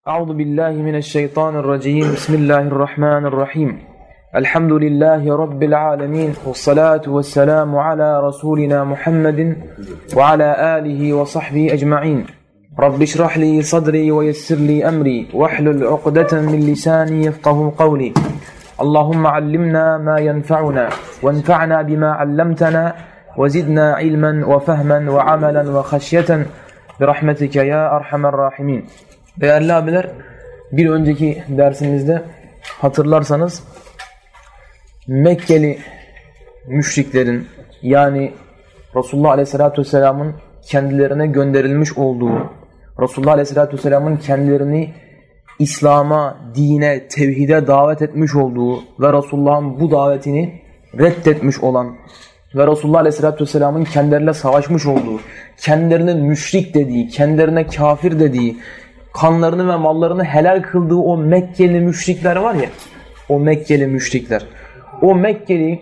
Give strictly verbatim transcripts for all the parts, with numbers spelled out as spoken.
Euzu billahi mineşşeytanirracim. Bismillahirrahmanirrahim. Elhamdülillahi rabbil alamin. Ves salatu vesselamu ala rasulina Muhammedin ve ala alihi ve sahbihi ecmaîn. Rabbi şrah li sadri ve yessir li emri ve hlul ukdeten min lisani yefkahu kavli. Allahumme allimna ma yenfa'una ve enfa'na bima allamtana ve zidna ilmen ve fehmen ve amelen ve haşyeten bi rahmetike ya erhamer rahimin. Değerli abiler, bir önceki dersimizde hatırlarsanız Mekkeli müşriklerin, yani Resulullah Aleyhisselatü Vesselam'ın kendilerine gönderilmiş olduğu, Resulullah Aleyhisselatü Vesselam'ın kendilerini İslam'a, dine, tevhide davet etmiş olduğu ve Resulullah'ın bu davetini reddetmiş olan ve Resulullah Aleyhisselatü Vesselam'ın kendileriyle savaşmış olduğu, kendilerine müşrik dediği, kendilerine kafir dediği, kanlarını ve mallarını helal kıldığı o Mekkeli müşrikler var ya, o Mekkeli müşrikler, o Mekkeli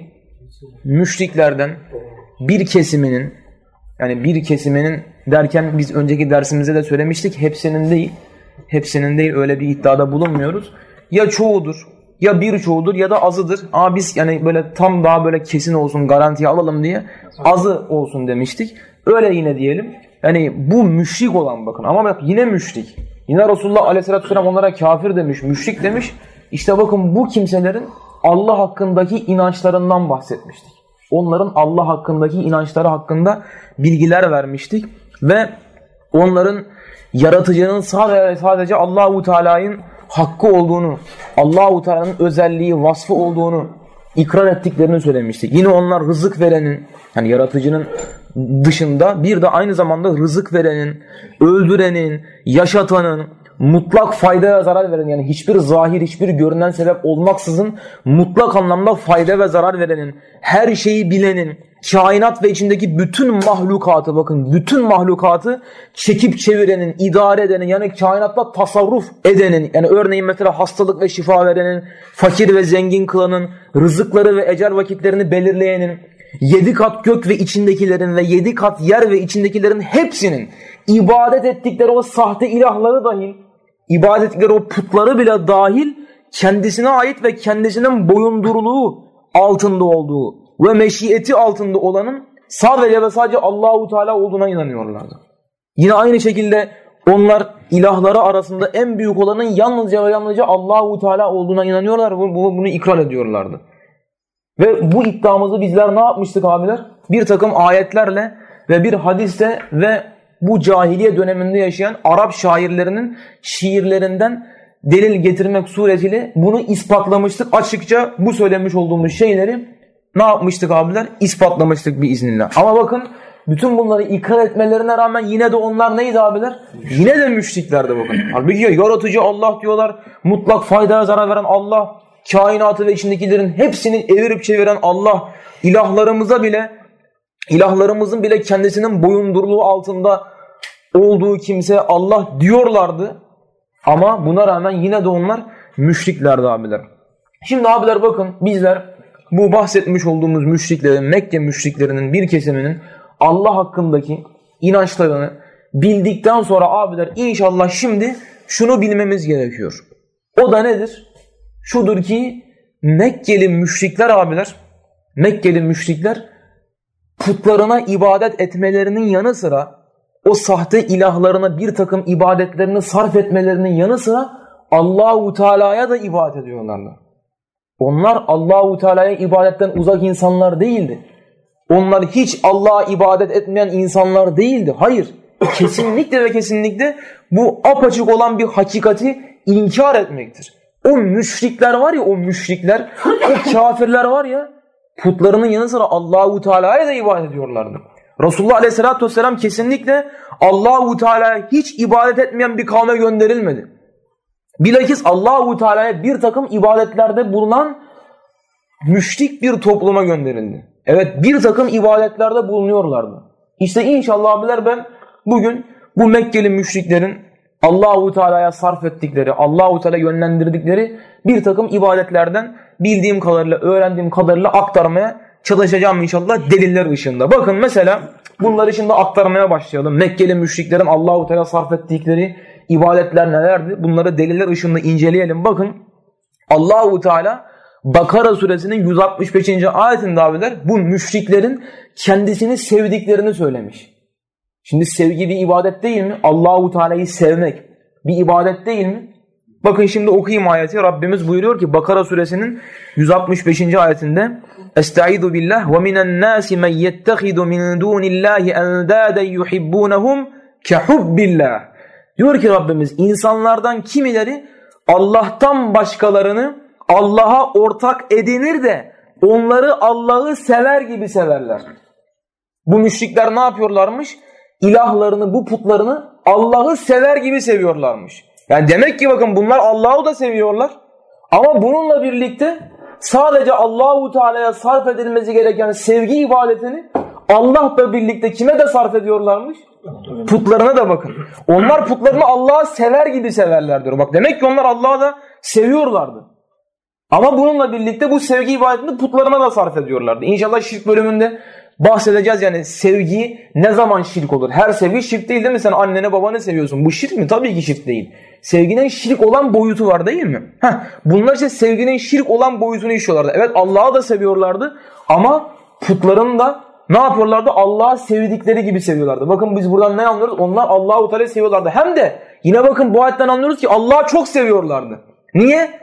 müşriklerden bir kesiminin, yani bir kesiminin derken biz önceki dersimizde de söylemiştik, hepsinin değil, hepsinin değil, öyle bir iddiada bulunmuyoruz. Ya çoğudur, ya birçoğudur ya da azıdır. Ama biz yani böyle tam daha böyle kesin olsun, garantiye alalım diye azı olsun demiştik. Öyle yine diyelim. Yani bu müşrik olan, bakın ama bak yine müşrik. Yine Resulullah Aleyhisselatü Vesselam onlara kafir demiş, müşrik demiş. İşte bakın bu kimselerin Allah hakkındaki inançlarından bahsetmiştik. Onların Allah hakkındaki inançları hakkında bilgiler vermiştik. Ve onların yaratıcının sadece Allah-u Teala'nın hakkı olduğunu, Allah-u Teala'nın özelliği, vasfı olduğunu ikrar ettiklerini söylemiştik. Yine onlar rızık verenin, yani yaratıcının dışında bir de aynı zamanda rızık verenin, öldürenin, yaşatanın, mutlak fayda ve zarar veren, yani hiçbir zahir, hiçbir görünen sebep olmaksızın mutlak anlamda fayda ve zarar verenin, her şeyi bilenin, kainat ve içindeki bütün mahlukatı, bakın bütün mahlukatı çekip çevirenin, idare edenin, yani kainatta tasarruf edenin, yani örneğin mesela hastalık ve şifa verenin, fakir ve zengin kılanın, rızıkları ve ecel vakitlerini belirleyenin, yedi kat gök ve içindekilerin ve yedi kat yer ve içindekilerin hepsinin ibadet ettikleri o sahte ilahları dahil, ibadet ettikleri o putları bile dahil kendisine ait ve kendisinin boyunduruluğu altında olduğu ve meşiyeti altında olanın sadece ve sadece Allah-u Teala olduğuna inanıyorlardı. Yine aynı şekilde onlar ilahları arasında en büyük olanın yalnızca ve yalnızca Allah-u Teala olduğuna inanıyorlar ve bunu ikrar ediyorlardı. Ve bu iddiamızı bizler ne yapmıştık abiler? Bir takım ayetlerle ve bir hadiste ve bu cahiliye döneminde yaşayan Arap şairlerinin şiirlerinden delil getirmek suretiyle bunu ispatlamıştık. Açıkça bu söylemiş olduğumuz şeyleri ne yapmıştık abiler? İspatlamıştık biiznillah. Ama bakın bütün bunları ikrar etmelerine rağmen yine de onlar neydi abiler? Yine de müşriklerdi bakın. Halbuki yaratıcı Allah diyorlar, mutlak faydaya zarar veren Allah, kainatı ve içindekilerin hepsini evirip çeviren Allah, ilahlarımıza bile, ilahlarımızın bile kendisinin boyunduruluğu altında olduğu kimse Allah diyorlardı. Ama buna rağmen yine de onlar müşriklerdi abiler. Şimdi abiler bakın bizler bu bahsetmiş olduğumuz müşriklerin, Mekke müşriklerinin bir kesiminin Allah hakkındaki inançlarını bildikten sonra abiler inşallah şimdi şunu bilmemiz gerekiyor. O da nedir? Şudur ki Mekkeli müşrikler abiler, Mekkeli müşrikler putlarına ibadet etmelerinin yanı sıra, o sahte ilahlarına bir takım ibadetlerini sarf etmelerinin yanı sıra Allah-u Teala'ya da ibadet ediyorlardı. Onlar Allah-u Teala'ya ibadetten uzak insanlar değildi. Onlar hiç Allah'a ibadet etmeyen insanlar değildi. Hayır, kesinlikle ve kesinlikle bu apaçık olan bir hakikati inkar etmektir. O müşrikler var ya, o müşrikler, o kafirler var ya, putlarının yanı sıra Allah-u Teala'ya da ibadet ediyorlardı. Resulullah Aleyhisselatü Vesselam kesinlikle Allah-u Teala'ya hiç ibadet etmeyen bir kavme gönderilmedi. Bilakis Allah-u Teala'ya bir takım ibadetlerde bulunan müşrik bir topluma gönderildi. Evet, bir takım ibadetlerde bulunuyorlardı. İşte inşallah abiler ben bugün bu Mekkeli müşriklerin Allah-u Teala'ya sarf ettikleri, Allah-u Teala yönlendirdikleri bir takım ibadetlerden bildiğim kadarıyla, öğrendiğim kadarıyla aktarmaya çalışacağım inşallah deliller ışığında. Bakın mesela bunları şimdi aktarmaya başlayalım. Mekkeli müşriklerin Allah-u Teala sarf ettikleri ibadetler nelerdi? Bunları deliller ışığında inceleyelim. Bakın Allahu Teala Bakara suresinin yüz altmış beşinci ayetinde abiler bu müşriklerin kendisini sevdiklerini söylemiş. Şimdi sevgi bir ibadet değil mi? Allahu Teala'yı sevmek bir ibadet değil mi? Bakın şimdi okuyayım ayeti. Rabbimiz buyuruyor ki Bakara suresinin yüz altmış beşinci ayetinde Estaizu billah ve minen nasi men yettehidu min dunillahi endaden yuhibbunahum kehubbillah. Diyor ki Rabbimiz insanlardan kimileri Allah'tan başkalarını Allah'a ortak edinir de onları Allah'ı sever gibi severler. Bu müşrikler ne yapıyorlarmış? İlahlarını, bu putlarını Allah'ı sever gibi seviyorlarmış. Yani demek ki bakın bunlar Allah'ı da seviyorlar. Ama bununla birlikte sadece Allahu Teala'ya sarf edilmesi gereken sevgi ibadetini Allah'la birlikte kime de sarf ediyorlarmış? Putlarına da bakın. Onlar putlarını Allah'ı sever gibi severler diyor. Bak demek ki onlar Allah'ı da seviyorlardı. Ama bununla birlikte bu sevgi ibadetini putlarına da sarf ediyorlardı. İnşallah şirk bölümünde bahsedeceğiz yani sevgi ne zaman şirk olur? Her sevgi şirk değil değil mi? Sen annene babanı seviyorsun. Bu şirk mi? Tabii ki şirk değil. Sevginin şirk olan boyutu var değil mi? Heh, bunlar işte sevginin şirk olan boyutunu işliyorlardı. Evet Allah'ı da seviyorlardı ama putlarını da ne yapıyorlardı? Allah'ı sevdikleri gibi seviyorlardı. Bakın biz buradan ne anlıyoruz? Onlar Allahu Teala'yı seviyorlardı. Hem de yine bakın bu ayetten anlıyoruz ki Allah'ı çok seviyorlardı. Niye?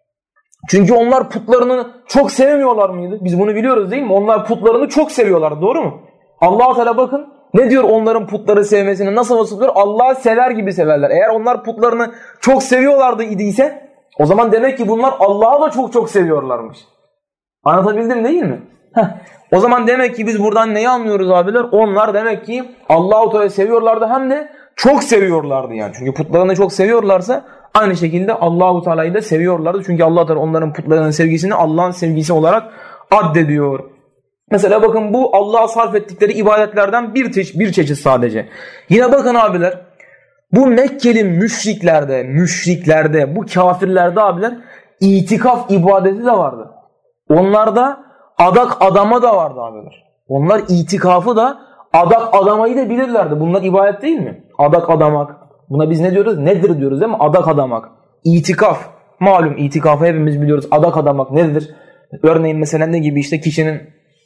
Çünkü onlar putlarını çok sevmiyorlar mıydı? Biz bunu biliyoruz değil mi? Onlar putlarını çok seviyorlar. Doğru mu? Allah-u Teala bakın ne diyor onların putları sevmesini nasıl vasıflıyor? Allah'ı sever gibi severler. Eğer onlar putlarını çok seviyorlardı idiyse o zaman demek ki bunlar Allah'ı da çok çok seviyorlarmış. Anlatabildim değil mi? Heh. O zaman demek ki biz buradan neyi anlıyoruz abiler? Onlar demek ki Allah-u Teala'yı seviyorlardı hem de çok seviyorlardı yani. Çünkü putlarını çok seviyorlarsa aynı şekilde Allah-u Teala'yı da seviyorlardı. Çünkü Allah Teala onların putlarının sevgisini Allah'ın sevgisi olarak addediyor. Mesela bakın bu Allah'a sarf ettikleri ibadetlerden bir, te- bir çeşit sadece. Yine bakın abiler bu Mekkeli müşriklerde, müşriklerde, bu kafirlerde abiler itikaf ibadeti de vardı. Onlarda adak adama da vardı abiler. Onlar itikafı da adak adamayı da bilirlerdi. Bunlar ibadet değil mi? Adak adamak. Buna biz ne diyoruz? Nedir diyoruz değil mi? Adak adamak. İtikaf. Malum itikafı hepimiz biliyoruz. Adak adamak nedir? Örneğin mesela ne gibi işte kişinin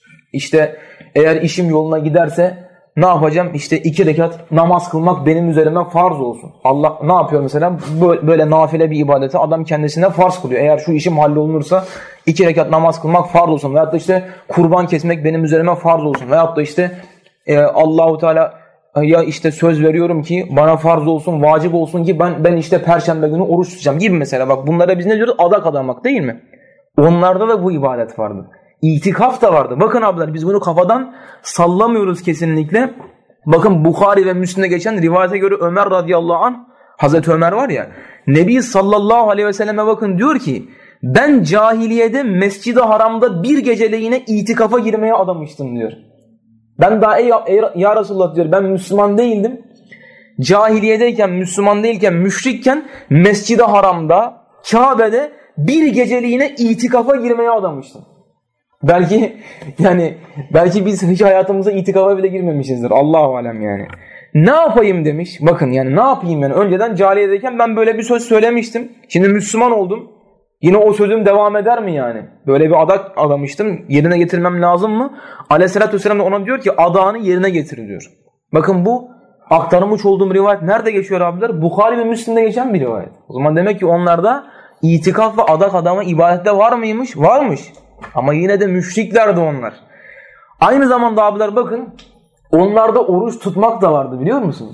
işte eğer işim yoluna giderse ne yapacağım? İşte iki rekat namaz kılmak benim üzerime farz olsun. Allah ne yapıyor mesela? Böyle, böyle nafile bir ibadeti adam kendisine farz kılıyor. Eğer şu işim hallolunursa iki rekat namaz kılmak farz olsun. Veyahut da işte kurban kesmek benim üzerime farz olsun. Veyahut da işte e, Allahu Teala ya işte söz veriyorum ki bana farz olsun, vacip olsun ki ben ben işte perşembe günü oruç tutacağım gibi mesela. Bak bunlara biz ne diyoruz? Adak adamak değil mi? Onlarda da bu ibadet vardı. İtikaf da vardı. Bakın abiler biz bunu kafadan sallamıyoruz kesinlikle. Bakın Bukhari ve Müslim'de geçen rivayete göre Ömer radıyallahu anh, Hazreti Ömer var ya, Nebi sallallahu aleyhi ve selleme bakın diyor ki ben cahiliyede Mescid-i Haram'da bir geceliğine itikafa girmeye adamıştım diyor. Ben daha ey, ey ya Resulullah diyor ben Müslüman değildim. Cahiliyedeyken, Müslüman değilken, müşrikken Mescid-i Haram'da, Kabe'de bir geceliğine itikafa girmeye adamıştım. Belki yani belki biz hiç hayatımıza itikafa bile girmemişizdir. Allahu alem yani. Ne yapayım demiş. Bakın yani ne yapayım yani. Önceden cahiliyedeyken ben böyle bir söz söylemiştim. Şimdi Müslüman oldum. Yine o sözüm devam eder mi yani? Böyle bir adak adamıştım. Yerine getirmem lazım mı? Aleyhissalatü vesselam da ona diyor ki adağını yerine getir diyor. Bakın bu aktarmış olduğum rivayet nerede geçiyor abiler? Bukhari ve Müslim'de geçen bir rivayet. O zaman demek ki onlarda itikaf ve adak adama ibadette var mıymış? Varmış. Ama yine de müşriklerdi onlar. Aynı zamanda abiler bakın onlarda oruç tutmak da vardı biliyor musunuz?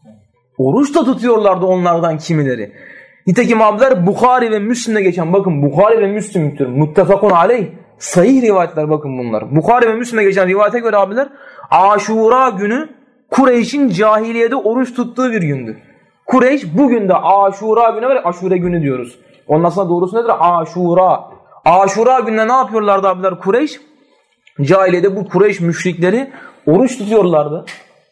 Oruç da tutuyorlardı onlardan kimileri. Nitekim abiler Bukhari ve Müslim'de geçen bakın Bukhari ve Müslim'dir. Muttefakun aleyh. Sahih rivayetler bakın bunlar. Bukhari ve Müslim'de geçen rivayete göre abiler Aşura günü Kureyş'in cahiliyede oruç tuttuğu bir gündü. Kureyş bugün de Aşura günü var ya Aşure günü diyoruz. Onun aslında doğrusu nedir? Aşura. Aşura gününe ne yapıyorlardı abiler Kureyş? Cahiliyede bu Kureyş müşrikleri oruç tutuyorlardı.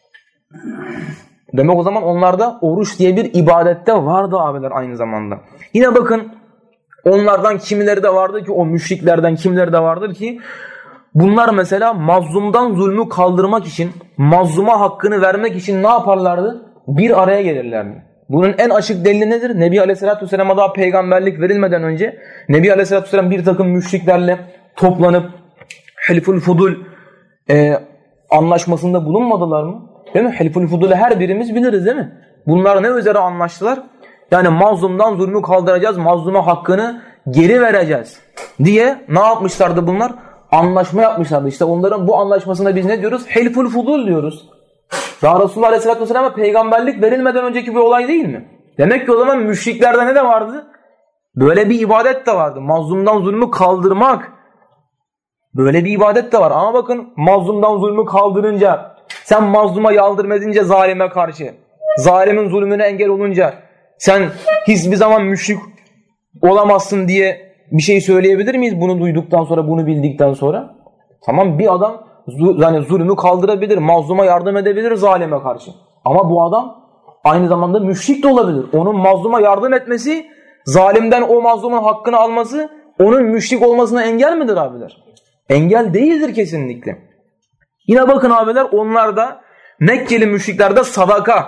Demek o zaman onlarda oruç diye bir ibadette vardı abiler aynı zamanda. Yine bakın onlardan kimileri de vardı ki o müşriklerden kimileri de vardır ki bunlar mesela mazlumdan zulmü kaldırmak için mazluma hakkını vermek için ne yaparlardı? Bir araya gelirlerdi. Bunun en açık delili nedir? Nebi Aleyhisselatü Vesselam'a daha peygamberlik verilmeden önce Nebi Aleyhisselatü Vesselam bir takım müşriklerle toplanıp Hilful Fudul e, anlaşmasında bulunmadılar mı? Değil mi? Hilful Fudul'u her birimiz biliriz değil mi? Bunlar ne üzere anlaştılar? Yani mazlumdan zulmü kaldıracağız, mazluma hakkını geri vereceğiz diye ne yapmışlardı bunlar? Anlaşma yapmışlardı. İşte onların bu anlaşmasında biz ne diyoruz? Hilful Fudul diyoruz. Daha Resulullah Aleyhisselatü Vesselam'a peygamberlik verilmeden önceki bir olay değil mi? Demek ki o zaman müşriklerde ne de vardı? Böyle bir ibadet de vardı. Mazlumdan zulmü kaldırmak. Böyle bir ibadet de var. Ama bakın mazlumdan zulmü kaldırınca, sen mazluma yardım edince zalime karşı, zalimin zulmüne engel olunca sen hiçbir zaman müşrik olamazsın diye bir şey söyleyebilir miyiz bunu duyduktan sonra, bunu bildikten sonra? Tamam, bir adam yani zulmü kaldırabilir, mazluma yardım edebilir zalime karşı. Ama bu adam aynı zamanda müşrik de olabilir. Onun mazluma yardım etmesi, zalimden o mazlumun hakkını alması onun müşrik olmasına engel midir abiler? Engel değildir kesinlikle. Yine bakın abiler, onlarda Mekkeli müşriklerde sadaka,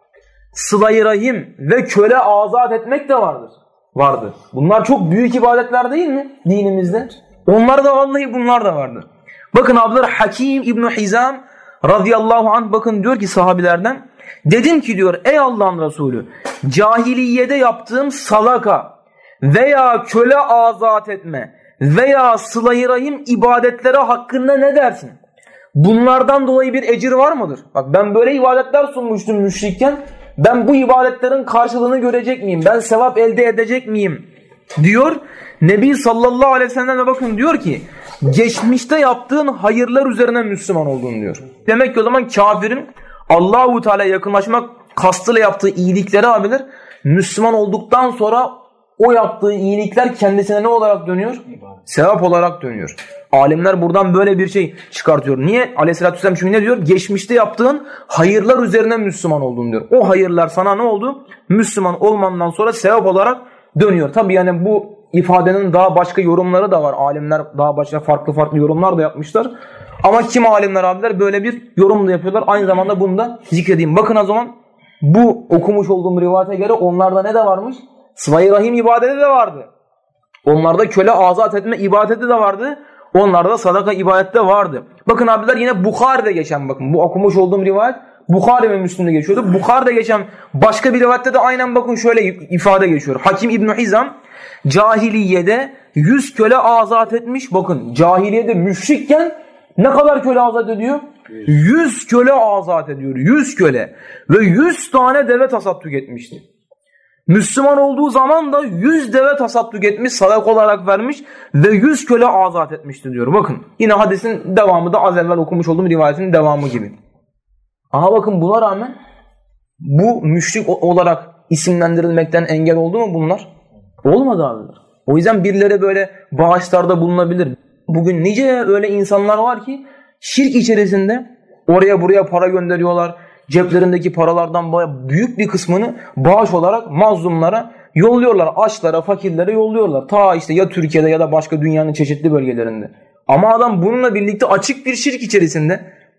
sıla-i rahim ve köle azat etmek de vardır. Vardı. Bunlar çok büyük ibadetler değil mi dinimizde? Onlar da vallahi bunlar da vardı. Bakın abiler, Hakim İbn Hizam radıyallahu anh bakın diyor ki sahabilerden, dedim ki diyor ey Allah'ın Resulü, cahiliyede yaptığım sadaka veya köle azat etme veya sıla-i rahim ibadetlere hakkında ne dersin? Bunlardan dolayı bir ecir var mıdır? Bak ben böyle ibadetler sunmuştum müşrikken. Ben bu ibadetlerin karşılığını görecek miyim? Ben sevap elde edecek miyim? Diyor. Nebi sallallahu aleyhi ve sellem bakın diyor ki geçmişte yaptığın hayırlar üzerine Müslüman oldun diyor. Demek ki o zaman kafirin Allah-u Teala'ya yakınlaşmak kastıyla yaptığı iyilikleri abiler, Müslüman olduktan sonra o yaptığı iyilikler kendisine ne olarak dönüyor? Sevap olarak dönüyor. Alimler buradan böyle bir şey çıkartıyor. Niye? Aleyhisselatü Vesselam çünkü ne diyor? Geçmişte yaptığın hayırlar üzerine Müslüman oldun diyor. O hayırlar sana ne oldu? Müslüman olmandan sonra sevap olarak dönüyor. Tabi yani bu ifadenin daha başka yorumları da var. Alimler daha başka farklı farklı yorumlar da yapmışlar. Ama kim alimler abiler böyle bir yorum da yapıyorlar. Aynı zamanda bunu da zikredeyim. Bakın o zaman bu okumuş olduğum rivayete göre onlarda ne de varmış? Sıla-i rahim ibadeti de vardı. Onlarda köle azat etme ibadeti de vardı. Onlarda sadaka ibadeti de vardı. Bakın abiler yine Bukhari'de geçen, bakın bu okumuş olduğum rivayet Bukhari ve Müslim'de geçiyordu. Bukhari'de geçen başka bir rivayette de aynen bakın şöyle ifade geçiyor. Hakim İbn Hizam cahiliyede yüz köle azat etmiş. Bakın cahiliyede müşrikken ne kadar köle azat ediyor? yüz köle azat ediyor. yüz köle ve yüz tane deve tasadduk etmişti. Müslüman olduğu zaman da yüz deve tasadduk etmiş, sadaka olarak vermiş ve yüz köle azat etmişti diyor. Bakın yine hadisin devamı da az evvel okumuş olduğum rivayetin devamı gibi. Aha bakın buna rağmen bu müşrik olarak isimlendirilmekten engel oldu mu bunlar? Olmadı abi. O yüzden birileri böyle bağışlarda bulunabilir. Bugün nice öyle insanlar var ki şirk içerisinde oraya buraya para gönderiyorlar. Ceplerindeki paralardan büyük bir kısmını bağış olarak mazlumlara yolluyorlar. Açlara, fakirlere yolluyorlar. Ta işte ya Türkiye'de ya da başka dünyanın çeşitli bölgelerinde. Ama adam bununla birlikte açık bir şirk içerisinde.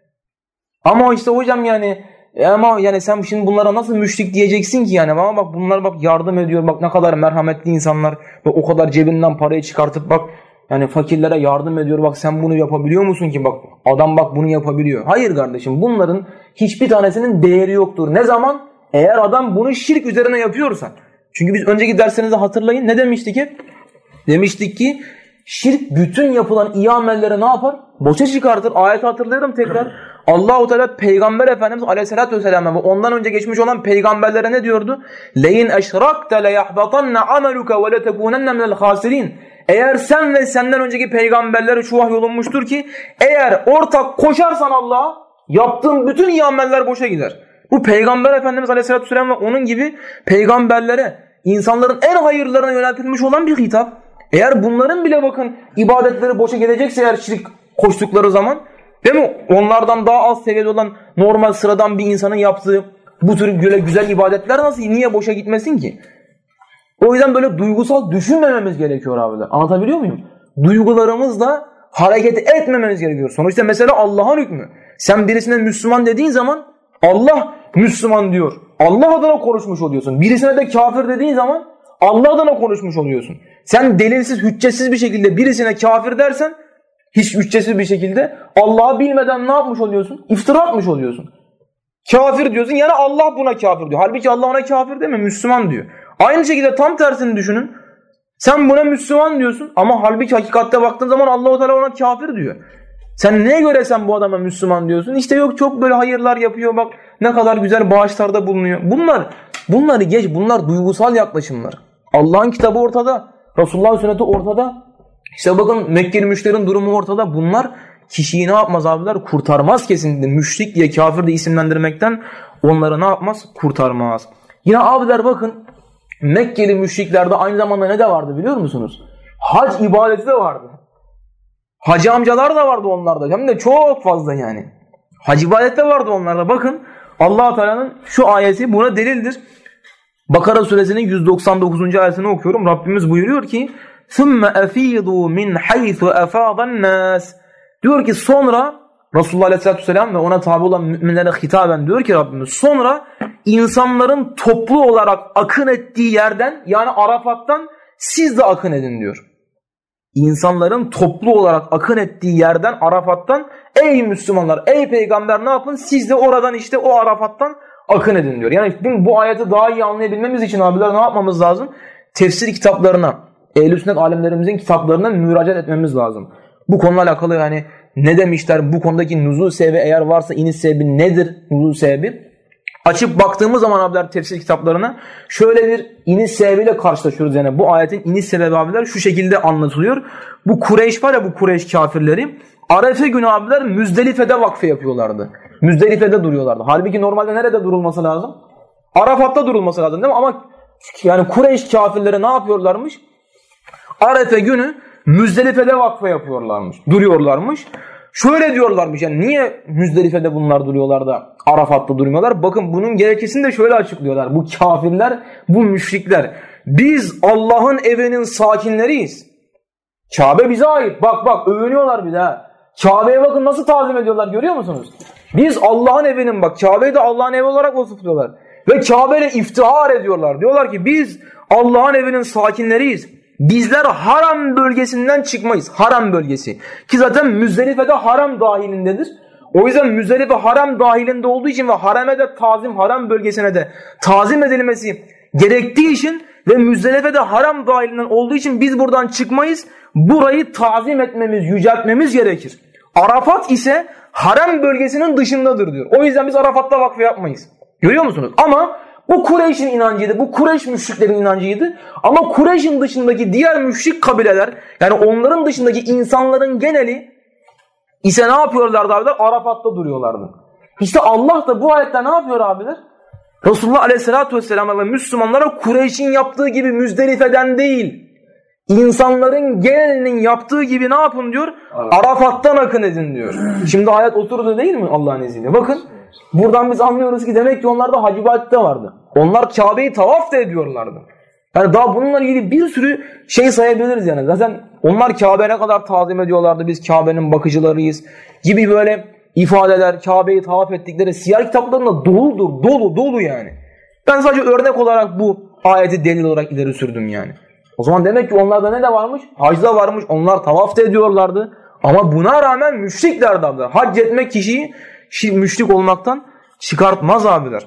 Ama işte hocam yani ama yani sen şimdi bunlara nasıl müşrik diyeceksin ki yani? Ama bak bunlar bak yardım ediyor. Bak ne kadar merhametli insanlar. Ve o kadar cebinden parayı çıkartıp bak yani fakirlere yardım ediyor. Bak sen bunu yapabiliyor musun ki? Bak adam bak bunu yapabiliyor. Hayır kardeşim, bunların hiçbir tanesinin değeri yoktur. Ne zaman? Eğer adam bunu şirk üzerine yapıyorsa. Çünkü biz önceki derslerinizde hatırlayın. Ne demiştik hep? Demiştik ki şirk bütün yapılan iyi amelleri ne yapar? Boşa çıkartır. Ayeti hatırlayalım tekrar. Allah-u Teala Peygamber Efendimiz Aleyhisselatü Vesselam'a ve ondan önce geçmiş olan peygamberlere ne diyordu? Leyin eşrakte le yahbatanna ameluka ve le tekunenne minel hasirin. Eğer sen ve senden önceki peygamberlere şu vahyolunmuştur ki eğer ortak koşarsan Allah'a yaptığın bütün iyi ameller boşa gider. Bu Peygamber Efendimiz Aleyhisselatü Vesselam ve onun gibi peygamberlere, insanların en hayırlarına yöneltilmiş olan bir hitap. Eğer bunların bile bakın ibadetleri boşa gidecekse eğer şirk koştukları zaman, değil mi? Onlardan daha az seviyede olan normal sıradan bir insanın yaptığı bu tür güzel ibadetler nasıl, niye boşa gitmesin ki? O yüzden böyle duygusal düşünmememiz gerekiyor abiler. Anlatabiliyor muyum? Duygularımızla hareket etmememiz gerekiyor. Sonuçta mesela Allah'ın hükmü. Sen birisine Müslüman dediğin zaman Allah Müslüman diyor. Allah adına konuşmuş oluyorsun. Birisine de kafir dediğin zaman Allah adına konuşmuş oluyorsun. Sen delilsiz, hüccetsiz bir şekilde birisine kafir dersen, hiç hüccetsiz bir şekilde Allah'ı bilmeden ne yapmış oluyorsun? İftira atmış oluyorsun. Kafir diyorsun, yani Allah buna kafir diyor. Halbuki Allah ona kafir demiyor, Müslüman diyor. Aynı şekilde tam tersini düşünün. Sen buna Müslüman diyorsun ama halbuki hakikatte baktığın zaman Allah-u Teala ona kafir diyor. Sen neye göre sen bu adama Müslüman diyorsun? İşte yok çok böyle hayırlar yapıyor, bak ne kadar güzel bağışlarda bulunuyor. Bunlar, bunları geç, bunlar duygusal yaklaşımlar. Allah'ın kitabı ortada, Resulullah'ın sünneti ortada. İşte bakın Mekkeli müşriklerin durumu ortada. Bunlar kişiyi ne yapmaz abiler? Kurtarmaz kesinlikle. Müşrik diye, kafir de isimlendirmekten onları ne yapmaz? Kurtarmaz. Yine abiler bakın Mekkeli müşriklerde aynı zamanda ne de vardı biliyor musunuz? Hac ibadeti de vardı. Hacı amcalar da vardı onlarda. Hem de çok fazla yani. Hac ibadeti de vardı onlarda. Bakın Allah-u Teala'nın şu ayeti buna delildir. Bakara suresinin yüz doksan dokuzuncu ayetini okuyorum. Rabbimiz buyuruyor ki ثُمَّ أَفِيضُوا مِنْ حَيْثُ أَفَاضَ النَّاسِ Diyor ki sonra Resulullah Aleyhisselatü Vesselam ve ona tabi olan müminlere hitaben diyor ki Rabbimiz sonra insanların toplu olarak akın ettiği yerden, yani Arafat'tan siz de akın edin diyor. İnsanların toplu olarak akın ettiği yerden, Arafat'tan, ey Müslümanlar, ey peygamber ne yapın? Siz de oradan işte o Arafat'tan akın edin diyor. Yani bu ayeti daha iyi anlayabilmemiz için abiler ne yapmamız lazım? Tefsir kitaplarına, ehl-i sünnet alimlerimizin kitaplarına müracaat etmemiz lazım. Bu konuyla alakalı yani ne demişler, bu konudaki nuzul sebebi eğer varsa iniş sebebi nedir nuzul sebebi? Açıp baktığımız zaman abiler tefsir kitaplarına şöyle bir iniş sebebiyle karşılaşıyoruz. Yani bu ayetin iniş sebebi abiler şu şekilde anlatılıyor. Bu Kureyş var ya, bu Kureyş kafirleri Arefe günü abiler Müzdelife'de vakfe yapıyorlardı. Müzdelife'de duruyorlardı. Halbuki normalde nerede durulması lazım? Arafat'ta durulması lazım değil mi? Ama yani Kureyş kafirleri ne yapıyorlarmış? Arefe günü Müzdelife'de vakfe yapıyorlarmış. Duruyorlarmış. Şöyle diyorlarmış, yani niye Müzdelife'de bunlar duruyorlar da Arafat'ta durmuyorlar? Bakın bunun gerekçesini de şöyle açıklıyorlar. Bu kafirler, bu müşrikler. Biz Allah'ın evinin sakinleriyiz. Kabe bize ait. Bak bak övünüyorlar bir daha. Kabe'ye bakın nasıl tazim ediyorlar, görüyor musunuz? Biz Allah'ın evinin, bak Kabe'yi de Allah'ın evi olarak vasıflıyorlar. Ve Kabe'yle iftihar ediyorlar. Diyorlar ki biz Allah'ın evinin sakinleriyiz. Bizler haram bölgesinden çıkmayız. Haram bölgesi. Ki zaten Müzdelife'de haram dahilindedir. O yüzden Müzdelife haram dahilinde olduğu için ve hareme de tazim, haram bölgesine de tazim edilmesi gerektiği için ve Müzdelife'de haram dahilinden olduğu için biz buradan çıkmayız. Burayı tazim etmemiz, yüceltmemiz gerekir. Arafat ise haram bölgesinin dışındadır diyor. O yüzden biz Arafat'ta vakfe yapmayız. Görüyor musunuz? Ama bu Kureyş'in inancıydı. Bu Kureyş müşriklerin inancıydı. Ama Kureyş'in dışındaki diğer müşrik kabileler, yani onların dışındaki insanların geneli ise ne yapıyorlardı abiler? Arafat'ta duruyorlardı. İşte Allah da bu ayette ne yapıyor abiler? Resulullah Aleyhisselatü Vesselam'a ve Müslümanlara Kureyş'in yaptığı gibi Müzdelife'den değil, insanların genelinin yaptığı gibi ne yapın diyor? Arafat'tan akın edin diyor. Şimdi ayet oturdu değil mi Allah'ın izniyle? Bakın. Buradan biz anlıyoruz ki demek ki onlarda hac ibadeti de vardı. Onlar Kabe'yi tavaf da ediyorlardı. Yani daha bununla ilgili bir sürü şey sayabiliriz yani. Zaten onlar Kabe'ye ne kadar tazim ediyorlardı, biz Kabe'nin bakıcılarıyız gibi böyle ifadeler, Kabe'yi tavaf ettikleri siyer kitaplarında doludur, dolu, dolu yani. Ben sadece örnek olarak bu ayeti delil olarak ileri sürdüm yani. O zaman demek ki onlarda ne de varmış? Hacda varmış, onlar tavaf da ediyorlardı. Ama buna rağmen müşriklerdi abiler. Hac etmek kişiyi müşrik olmaktan çıkartmaz abiler.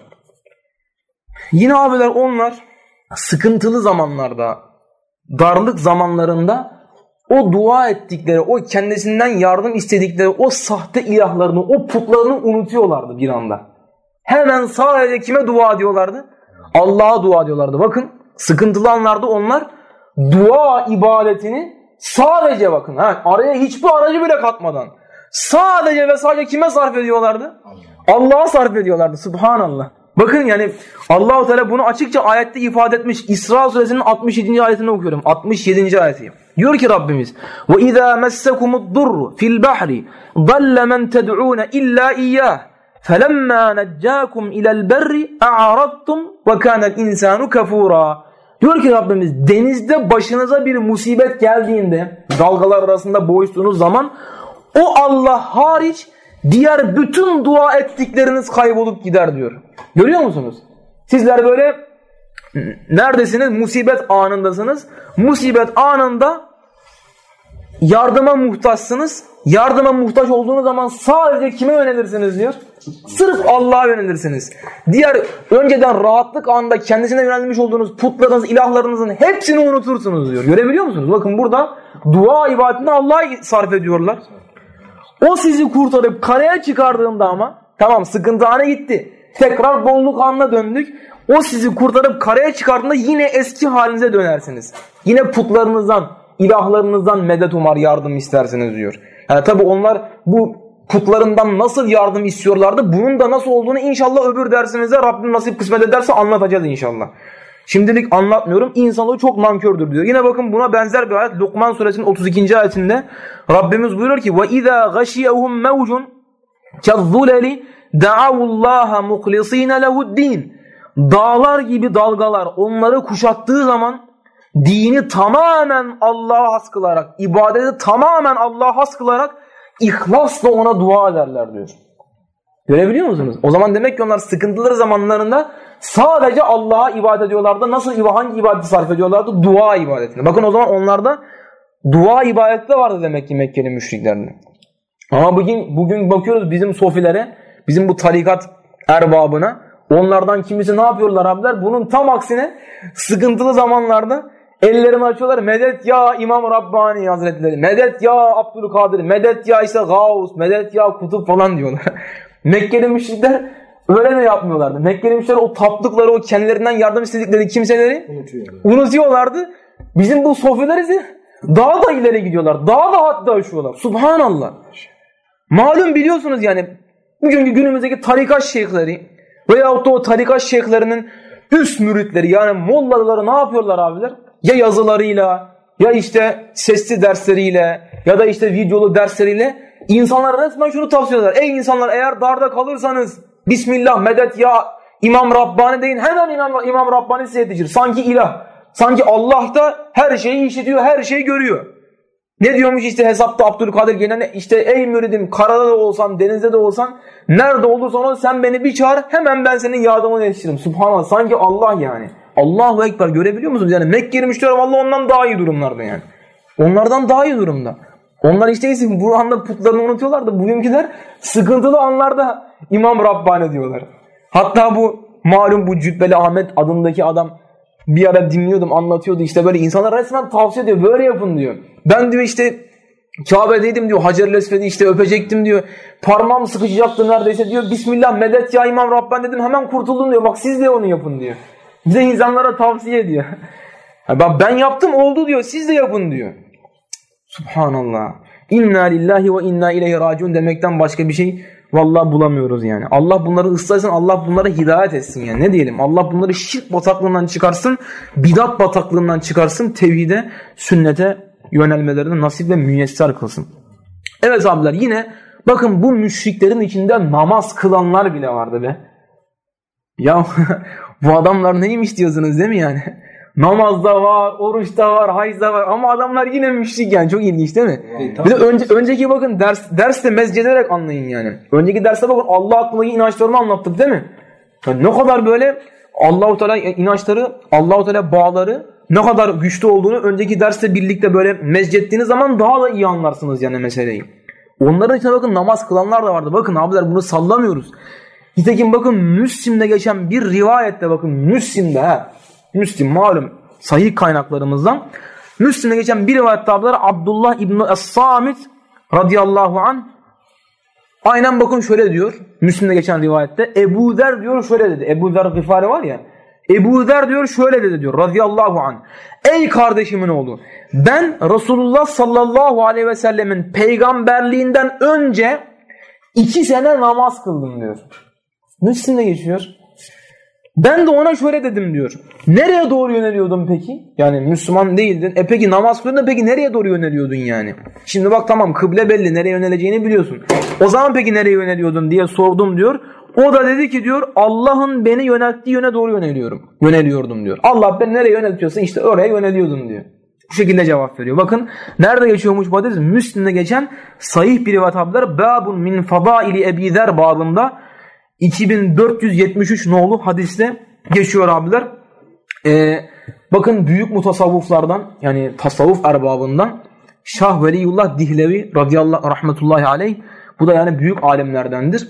Yine abiler onlar sıkıntılı zamanlarda, darlık zamanlarında o dua ettikleri, o kendisinden yardım istedikleri o sahte ilahlarını, o putlarını unutuyorlardı bir anda. Hemen sadece kime dua ediyorlardı? Allah'a dua ediyorlardı. Bakın sıkıntılı anlarda onlar dua ibadetini sadece bakın ha, araya hiçbir aracı bile katmadan sadece ve sadece kime sarf ediyorlardı? Allah'a sarf ediyorlardı. Subhanallah. Bakın yani Allah-u Teala bunu açıkça ayette ifade etmiş. İsra suresinin altmış yedinci ayetini okuyorum. altmış yedinci ayeti. Diyor ki Rabbimiz: "Ve izâ messekumud-durru fil-bahri dalle men ted'ûne illâ iyyâh felemmâ neccâkum ilel-berri a'radtum ve kânel insânu kafûrâ." Diyor ki Rabbimiz, denizde başınıza bir musibet geldiğinde, dalgalar arasında boğuştuğunuz zaman o Allah hariç diğer bütün dua ettikleriniz kaybolup gider diyor. Görüyor musunuz? Sizler böyle neredesiniz? Musibet anındasınız. Musibet anında yardıma muhtaçsınız. Yardıma muhtaç olduğunuz zaman sadece kime yönelirsiniz diyor? Sırf Allah'a yönelirsiniz. Diğer önceden rahatlık anında kendisine yönelmiş olduğunuz putlarınız, ilahlarınızın hepsini unutursunuz diyor. Görebiliyor musunuz? Bakın burada dua ibadetine Allah'a sarf ediyorlar. O sizi kurtarıp karaya çıkardığında ama tamam sıkıntı anı gitti. Tekrar bolluk anına döndük. O sizi kurtarıp karaya çıkardığında yine eski halinize dönersiniz. Yine putlarınızdan, ilahlarınızdan medet umar, yardım istersiniz diyor. Yani tabi onlar bu putlarından nasıl yardım istiyorlardı, bunun da nasıl olduğunu inşallah öbür dersimizde Rabbim nasip kısmet ederse anlatacağız inşallah. Şimdilik anlatmıyorum. İnsanlığı çok nankördür diyor. Yine bakın buna benzer bir ayet Lokman suresinin otuz ikinci ayetinde Rabbimiz buyuruyor ki وَاِذَا غَشِيَهُمْ مَوْجٌ كَالظُّلَلِ دَعَوُ اللّٰهَ مُخْلِص۪ينَ لَهُ الدِّينَ. Dağlar gibi dalgalar onları kuşattığı zaman dini tamamen Allah'a has kılarak, ibadeti tamamen Allah'a has kılarak ihlasla ona dua ederler diyor. Görebiliyor musunuz? O zaman demek ki onlar sıkıntıları zamanlarında sadece Allah'a ibadet ediyorlardı. Nasıl, hangi ibadeti sarf ediyorlardı? Dua ibadetine. Bakın o zaman onlarda dua ibadeti de vardı demek ki Mekkeli müşriklerinde. Ama bugün bugün bakıyoruz bizim sofilere, bizim bu tarikat erbabına, onlardan kimisi ne yapıyorlar abiler? Bunun tam aksine sıkıntılı zamanlarda ellerini açıyorlar. Medet ya İmam Rabbani Hazretleri, medet ya Abdülkadir, medet ya işte Gavs, medet ya Kutup falan diyorlar. Mekkeli müşrikler öyle de yapmıyorlardı. Mekkeli müşrikler o taptıkları, o kendilerinden yardım istedikleri kimseleri unutuyorlardı. Bizim bu sofiler ise daha da ileri gidiyorlar. Daha da hatta aşıyorlar. Subhanallah. Malum biliyorsunuz yani bugünkü günümüzdeki tarikat şeyhleri veyahut da o tarikat şeyhlerinin üst müritleri yani mollaları ne yapıyorlar abiler? Ya yazılarıyla ya işte sesli dersleriyle ya da işte videolu dersleriyle insanlara resmen şunu tavsiye ederler. Ey insanlar, eğer darda kalırsanız Bismillah medet ya İmam Rabbani deyin. Hemen İmam, İmam Rabbani size yetişir. Sanki ilah. Sanki Allah da her şeyi işitiyor, her şeyi görüyor. Ne diyormuş işte hesapta Abdülkadir Genel, işte ey müridim, karada da olsan, denizde de olsan, nerede olursan ol, sen beni bir çağır, hemen ben senin yardımına yetişirim. Subhanallah, sanki Allah yani. Allahu Ekber, görebiliyor musunuz? Yani Mekke müşteriler vallahi ondan daha iyi durumlarda yani. Onlardan daha iyi durumda. Onlar işte ise bu anda putlarını unutuyorlar da bugünküler sıkıntılı anlarda İmam Rabbani diyorlar. Hatta bu malum bu Cübbeli Ahmet adındaki adam bir ara dinliyordum, anlatıyordu işte böyle insanlar resmen tavsiye ediyor, böyle yapın diyor. Ben diyor işte Kabe'deydim diyor, Hacer-i Esved'i işte öpecektim diyor. Parmağım sıkışacaktı neredeyse diyor. Bismillah medet ya İmam Rabbani dedim, hemen kurtuldum diyor. Bak siz de onu yapın diyor. Bize insanlara tavsiye ediyor. Bak ben yaptım oldu diyor, siz de yapın diyor. Subhanallah. İnna lillahi ve inna ileyhi raciun demekten başka bir şey vallahi bulamıyoruz yani. Allah bunları ıslasın, Allah bunlara hidayet etsin yani. Ne diyelim? Allah bunları şirk bataklığından çıkarsın, bidat bataklığından çıkarsın, tevhide, sünnete yönelmelerine nasip ve müyesser kılsın. Evet abiler, yine bakın bu müşriklerin içinde namaz kılanlar bile vardı be. Ya bu adamlar neymiş diyorsunuz değil mi yani? Namazda var, oruçta var, hayızda var ama adamlar yine müşrik yani. Çok ilginç değil mi? Evet, bir de önce, önceki bakın ders derste mezcederek anlayın yani. Önceki derste bakın Allah hakkındaki inançlarını anlattık değil mi? Yani ne kadar böyle Allah-u Teala inançları, Allah-u Teala bağları ne kadar güçlü olduğunu önceki derste birlikte böyle mezcettiğiniz zaman daha da iyi anlarsınız yani meseleyi. Onların içine bakın namaz kılanlar da vardı. Bakın abiler bunu sallamıyoruz. Nitekim bakın Müslim'de geçen bir rivayette bakın Müslim'de ha. Müslim malum sahih kaynaklarımızdan Müslim'de geçen bir rivayette abiler Abdullah İbni Es-Samit radıyallahu anh aynen bakın şöyle diyor Müslim'de geçen rivayette Ebu Zer diyor şöyle dedi. Ebu Zer Gıfari var ya, Ebu Zer diyor şöyle dedi diyor radıyallahu anh. Ey kardeşimin oğlu, ben Resulullah sallallahu aleyhi ve sellemin peygamberliğinden önce iki sene namaz kıldım diyor. Müslim'de geçiyor. Ben de ona şöyle dedim diyor. Nereye doğru yöneliyordun peki? Yani Müslüman değildin. E peki namaz kılıyordun, peki nereye doğru yöneliyordun yani? Şimdi bak tamam kıble belli, nereye yöneleceğini biliyorsun. O zaman peki nereye yöneliyordun diye sordum diyor. O da dedi ki diyor Allah'ın beni yönelttiği yöne doğru yöneliyorum. Yöneliyordum diyor. Allah beni nereye yöneltiyorsa işte oraya yöneliyordum diyor. Bu şekilde cevap veriyor. Bakın nerede geçiyormuş bu hadis? Müslim'de geçen sahih bir rivayet abiler. Babun min fadaili Ebi Zer babında iki bin dört yüz yetmiş üç nolu hadiste geçiyor abiler. Ee, bakın büyük mutasavvuflardan, yani tasavvuf erbabından Şah Veliyullah Dihlevi radıyallahu rahmetullahi aleyh, bu da yani büyük alimlerdendir.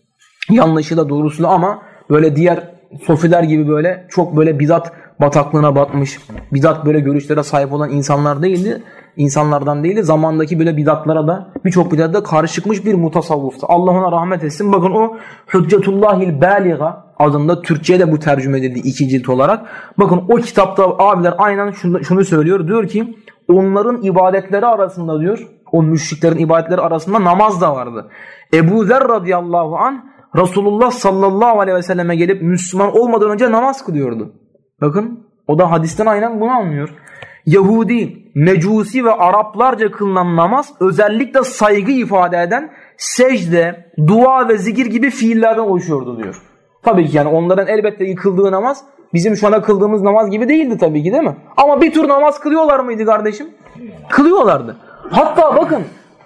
Yanlışı da doğrusu da, ama böyle diğer sofiler gibi böyle çok böyle bidat bataklığına batmış, bidat böyle görüşlere sahip olan insanlar değildi. İnsanlardan değildi. Zamandaki böyle bidatlara da, birçok bidatla karşı çıkmış bir mutasavvuftu. Allah ona rahmet etsin. Bakın o Hüccetullahil Baliga adında, Türkçe'ye de bu tercüme edildi iki cilt olarak. Bakın o kitapta abiler aynen şunu, şunu söylüyor. Diyor ki onların ibadetleri arasında diyor, o müşriklerin ibadetleri arasında namaz da vardı. Ebu Zer radıyallahu anh Resulullah sallallahu aleyhi ve selleme gelip Müslüman olmadan önce namaz kılıyordu. Bakın o da hadisten aynen bunu anlıyor. Yahudi, Mecusi ve Araplarca kılınan namaz özellikle saygı ifade eden secde, dua ve zikir gibi fiillerden oluşuyordu diyor. Tabii ki yani onların elbette yıkıldığı namaz bizim şu anda kıldığımız namaz gibi değildi tabii ki, değil mi? Ama bir tür namaz kılıyorlar mıydı kardeşim? Kılıyorlardı. Hatta bakın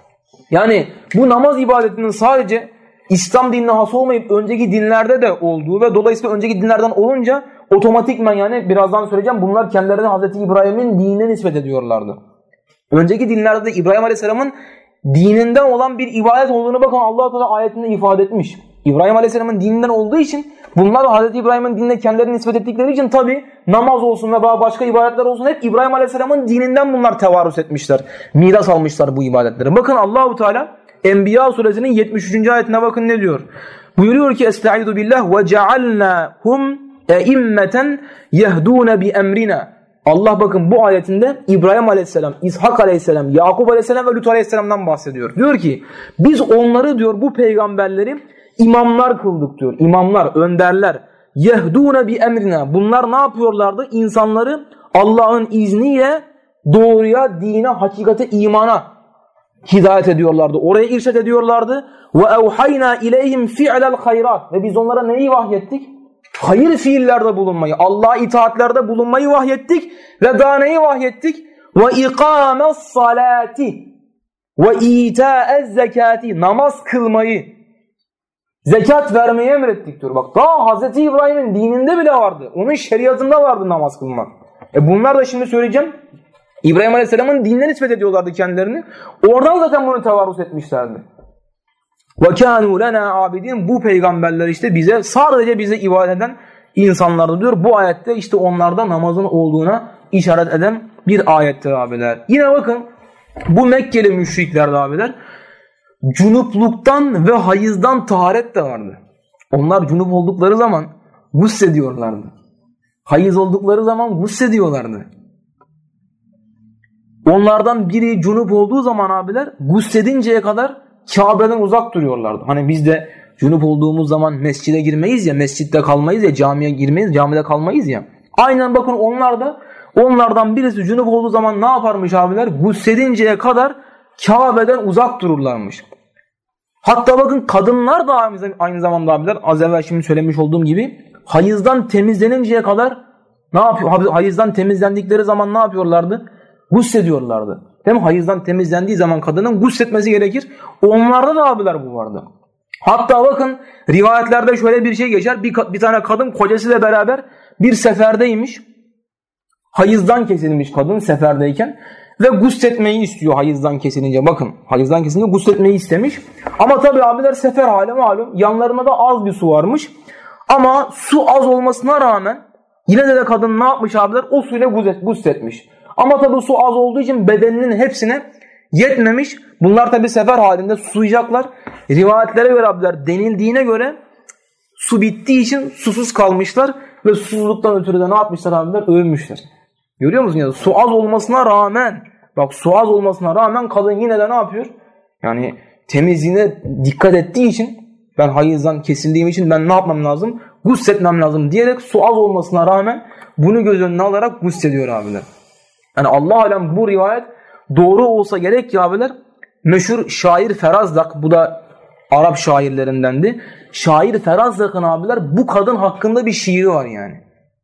yani bu namaz ibadetinin sadece İslam dinine has olmayıp önceki dinlerde de olduğu ve dolayısıyla önceki dinlerden olunca otomatikman, yani birazdan söyleyeceğim, bunlar kendilerine Hazreti İbrahim'in dinine nispet ediyorlardı. Önceki dinlerde İbrahim Aleyhisselam'ın dininden olan bir ibadet olduğunu bakın Allah-u Teala ayetinde ifade etmiş. İbrahim Aleyhisselam'ın dininden olduğu için, bunlar da Hazreti İbrahim'in dinine kendilerini nispet ettikleri için tabi namaz olsun ve başka ibadetler olsun hep İbrahim Aleyhisselam'ın dininden bunlar tevarüs etmişler. Miras almışlar bu ibadetleri. Bakın Allah-u Teala Enbiya suresinin yetmiş üçüncü ayetine bakın ne diyor. Buyuruyor ki Estaizu billah ve cealnahum eimmeten yehdûne bi emrina. Allah bakın bu ayetinde İbrahim Aleyhisselam, İshak Aleyhisselam, Yakup Aleyhisselam ve Lut Aleyhisselam'dan bahsediyor. Diyor ki biz onları diyor, bu peygamberleri imamlar kıldık diyor. İmamlar, önderler. Yehdûne bi emrina. Bunlar ne yapıyorlardı? İnsanları Allah'ın izniyle doğruya, dine, hakikate, imana hidayet ediyorlardı. Oraya irşad ediyorlardı. Ve evhayna ileyhim fi'lel hayrat. Ve biz onlara neyi vahyettik? Hayır fiillerde bulunmayı, Allah'a itaatlerde bulunmayı vahyettik. Ve daha neyi vahyettik? Ve ikames salati ve ita'ez zekati. Namaz kılmayı, zekat vermeyi emrettik diyor. Bak daha Hazreti İbrahim'in dininde bile vardı. Onun şeriatında vardı namaz kılmak. E bunlar da şimdi söyleyeceğim, İbrahim Aleyhisselam'ın dinine nispet ediyorlardı kendilerini. Oradan zaten bunu tevarüs etmişlerdi. وَكَانُوا لَنَا عَابِدِينَ. Bu peygamberler işte bize, sadece bize ibadet eden insanlardı diyor. Bu ayette işte onlarda namazın olduğuna işaret eden bir ayettir abiler. Yine bakın bu Mekkeli müşriklerdi abiler. Cunupluktan ve hayızdan taharet de vardı. Onlar cunup oldukları zaman guslediyorlardı. Hayız oldukları zaman guslediyorlardı. Onlardan biri cunup olduğu zaman abiler gusledinceye kadar Kabe'den uzak duruyorlardı. Hani biz de cunup olduğumuz zaman mescide girmeyiz ya, mescitte kalmayız ya, camiye girmeyiz, camide kalmayız ya. Aynen bakın onlar da, onlardan birisi cunup olduğu zaman ne yaparmış abiler? Gusledinceye kadar Kabe'den uzak dururlarmış. Hatta bakın kadınlar da aynı zamanda abiler, az evvel şimdi söylemiş olduğum gibi hayızdan temizleninceye kadar ne yapıyor? Hayızdan temizlendikleri zaman ne yapıyorlardı? Guslediyorlardı. Değil mi? Hayızdan temizlendiği zaman kadının gusletmesi gerekir. Onlarda da abiler bu vardı. Hatta bakın rivayetlerde şöyle bir şey geçer. Bir, bir tane kadın kocasıyla beraber bir seferdeymiş. Hayızdan kesilmiş kadın seferdeyken ve gusletmeyi istiyor hayızdan kesilince. Bakın hayızdan kesilince gusletmeyi istemiş. Ama tabii abiler sefer hali malum. Yanlarına da az bir su varmış. Ama su az olmasına rağmen yine de, de kadın ne yapmış abiler? O suyla gusletmiş. Ama tabii su az olduğu için bedeninin hepsine yetmemiş. Bunlar tabii sefer halinde susayacaklar. Rivayetlere göre abiler, denildiğine göre su bittiği için susuz kalmışlar ve susuzluktan ötürü de ne yapmışlar abiler? Ölmüşler. Görüyor musun ya? Su az olmasına rağmen, bak su az olmasına rağmen kadın yine de ne yapıyor? Yani temizliğine dikkat ettiği için, ben hayızdan kesildiğim için ben ne yapmam lazım? Gusletmem lazım diyerek su az olmasına rağmen bunu göz önüne alarak guslediyor abiler. Yani Allah alem bu rivayet doğru olsa gerek ki abiler, meşhur şair Ferazdak, bu da Arap şairlerindendi. Şair Ferazdak'ın abiler bu kadın hakkında bir şiiri var yani.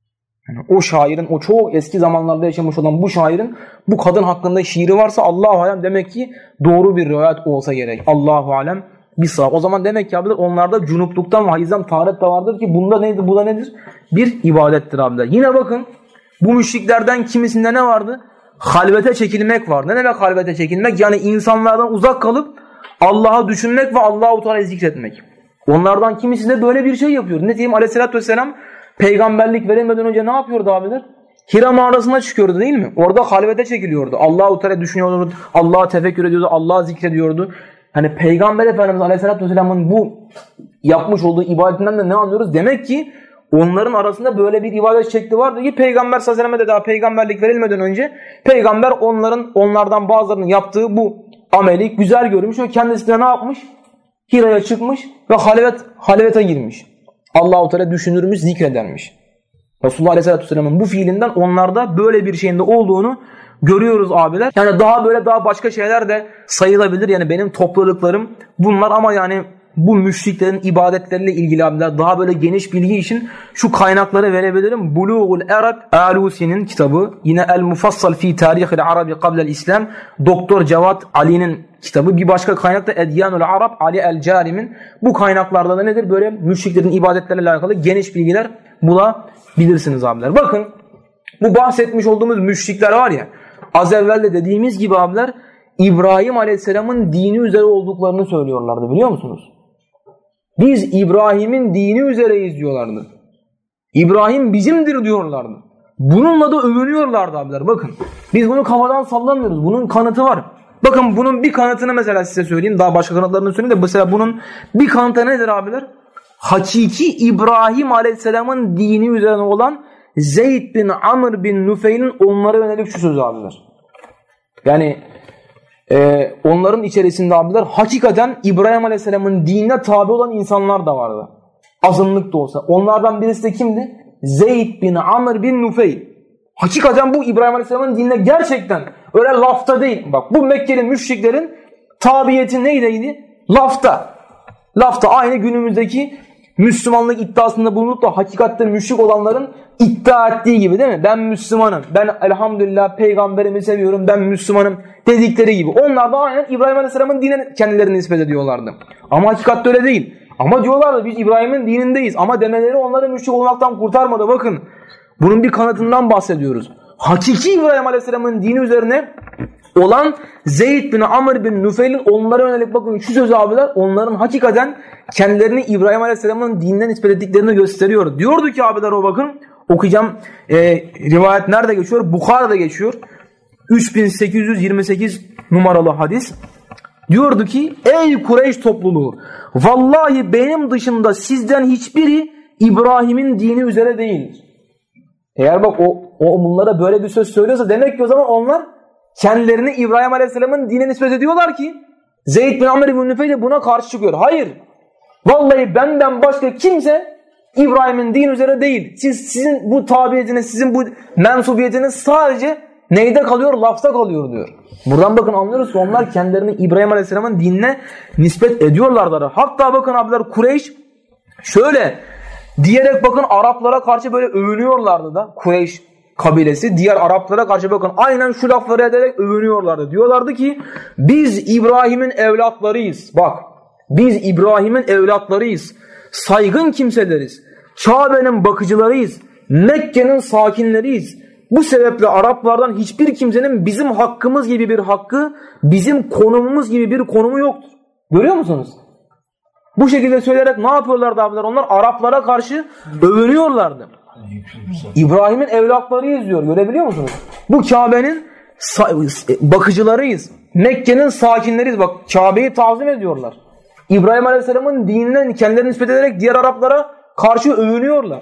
Yani o şairin, o çok eski zamanlarda yaşamış olan bu şairin bu kadın hakkında şiiri varsa Allahu alem demek ki doğru bir rivayet olsa gerek. Allahu alem bir sahab. O zaman demek ki abiler onlarda cunupluktan ve hayızdan taharet de vardır ki bunda neydi? Bu da nedir? Bir ibadettir abiler. Yine bakın bu müşriklerden kimisinde ne vardı? Halvete çekilmek var. Ne demek halvete çekilmek? Yani insanlardan uzak kalıp Allah'a düşünmek ve Allahu Teala'yı zikretmek. Onlardan kimisi de böyle bir şey yapıyor. Ne diyeyim? Aleyhisselatü Vesselam peygamberlik verilmeden önce ne yapıyordu abiler? Hira mağarasına çıkıyordu değil mi? Orada halvete çekiliyordu. Allahu Teala düşünüyordu. Allah'a tefekkür ediyordu. Allah'ı zikrediyordu. Hani Peygamber Efendimiz Aleyhisselatü Vesselam'ın bu yapmış olduğu ibadetinden de ne anlıyoruz? Demek ki onların arasında böyle bir ibadet şekli vardı ki Peygamber sallallahu aleyhi ve sellem'e de daha peygamberlik verilmeden önce Peygamber onların onlardan bazılarının yaptığı bu ameli güzel görmüş ve kendisi de ne yapmış? Hira'ya çıkmış ve halvet, halvete girmiş. Allah-u Teala düşünürmüş, zikredermiş. Resulullah Aleyhisselatü Vesselam'ın bu fiilinden onlarda böyle bir şeyin de olduğunu görüyoruz abiler. Yani daha böyle daha başka şeyler de sayılabilir. Yani benim topladıklarım bunlar ama yani bu müşriklerin ibadetleriyle ilgili abiler daha böyle geniş bilgi için şu kaynakları verebilirim. Buluğul Arab Alusi'nin kitabı, yine El Mufassal fi Tarihil Arabi Qabla'l İslam, Doktor Cevat Ali'nin kitabı, bir başka kaynak da Edyanul Arab Ali El Carim'in. Bu kaynaklarda da nedir? Böyle müşriklerin ibadetleriyle alakalı geniş bilgiler bulabilirsiniz abiler. Bakın bu bahsetmiş olduğumuz müşrikler var ya, az evvel de dediğimiz gibi abiler İbrahim Aleyhisselam'ın dini üzere olduklarını söylüyorlardı, biliyor musunuz? Biz İbrahim'in dini üzereyiz diyorlardı. İbrahim bizimdir diyorlardı. Bununla da övünüyorlardı abiler. Bakın biz bunu kafadan sallamıyoruz. Bunun kanıtı var. Bakın bunun bir kanıtını mesela size söyleyeyim. Daha başka kanıtlarını söyleyeyim de mesela bunun bir kanıtı nedir abiler? Hakiki İbrahim Aleyhisselam'ın dini üzerine olan Zeyd bin Amr bin Nufeyl'in onlara yönelik şu sözü abiler. Yani Ee, onların içerisinde abiler hakikaten İbrahim Aleyhisselam'ın dinine tabi olan insanlar da vardı. Azınlık da olsa. Onlardan birisi de kimdi? Zeyd bin Amr bin Nufeyl. Hakikaten bu İbrahim Aleyhisselam'ın dinine gerçekten öyle lafta değil. Bak bu Mekkeli müşriklerin tabiyeti neydiydi? Lafta. Lafta aynı günümüzdeki Müslümanlık iddiasında bulunup da hakikaten müşrik olanların iddia ettiği gibi değil mi? Ben Müslümanım, ben elhamdülillah peygamberimi seviyorum, ben Müslümanım dedikleri gibi. Onlar da aynen İbrahim Aleyhisselam'ın dinine kendilerini nispet ediyorlardı. Ama hakikatte öyle değil. Ama diyorlardı biz İbrahim'in dinindeyiz. Ama demeleri onları müşrik olmaktan kurtarmadı. Bakın bunun bir kanıtından bahsediyoruz. Hakiki İbrahim Aleyhisselam'ın dini üzerine olan Zeyd bin Amr bin Nufeyl'in onlara yönelik bakın şu sözü abiler onların hakikaten kendilerini İbrahim Aleyhisselam'ın dininden nispet ettiklerini gösteriyor. Diyordu ki abiler o bakın okuyacağım e, rivayet nerede geçiyor? Bukhari'de geçiyor. üç bin sekiz yüz yirmi sekiz numaralı hadis. Diyordu ki ey Kureyş topluluğu vallahi benim dışında sizden hiçbiri İbrahim'in dini üzere değildir. Eğer bak o, o bunlara böyle bir söz söylüyorsa demek ki o zaman onlar kendilerini İbrahim Aleyhisselam'ın dinine nispet ediyorlar ki Zeyd bin Amr bin Nufeyl buna karşı çıkıyor. Hayır. Vallahi benden başka kimse İbrahim'in din üzere değil. Siz sizin bu tabiyetiniz, sizin bu mensubiyetiniz sadece neyde kalıyor? Lafta kalıyor diyor. Buradan bakın anlıyoruz ki onlar kendilerini İbrahim Aleyhisselam'ın dinine nispet ediyorlardı. Hatta bakın abiler Kureyş şöyle diyerek bakın Araplara karşı böyle övünüyorlardı da Kureyş kabilesi diğer Araplara karşı bakın aynen şu lafları ederek övünüyorlardı. Diyorlardı ki biz İbrahim'in evlatlarıyız. Bak biz İbrahim'in evlatlarıyız. Saygın kimseleriz. Kabe'nin bakıcılarıyız. Mekke'nin sakinleriyiz. Bu sebeple Araplardan hiçbir kimsenin bizim hakkımız gibi bir hakkı, bizim konumumuz gibi bir konumu yoktur. Görüyor musunuz? Bu şekilde söyleyerek ne yapıyorlardı abiler? Onlar Araplara karşı övünüyorlardı. İbrahim'in evlatlarıyız diyor. Görebiliyor musunuz? Bu Kabe'nin bakıcılarıyız. Mekke'nin sakinleriyiz. Bak Kabe'yi tazim ediyorlar. İbrahim Aleyhisselam'ın dininden kendilerini nispet ederek diğer Araplara karşı övünüyorlar.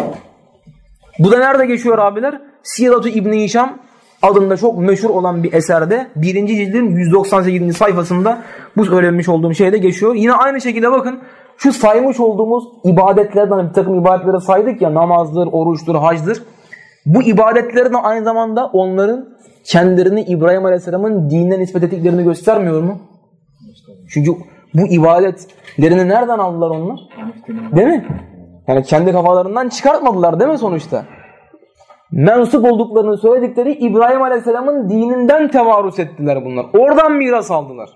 Bu da nerede geçiyor abiler? Sirat-ı İbn-i Hişam adında çok meşhur olan bir eserde birinci cildin yüz doksan sekizinci sayfasında bu söylemiş olduğum şeyde geçiyor. Yine aynı şekilde bakın şu saymış olduğumuz ibadetlerden bir takım ibadetleri saydık ya, namazdır, oruçtur, hacdır. Bu ibadetlerin aynı zamanda onların kendilerini İbrahim Aleyhisselam'ın dinine nispet ettiklerini göstermiyor mu? Çünkü bu ibadetlerini nereden aldılar onlar? Değil mi? Yani kendi kafalarından çıkartmadılar değil mi sonuçta? mensup olduklarını söyledikleri İbrahim Aleyhisselam'ın dininden tevarüs ettiler bunlar. Oradan miras aldılar.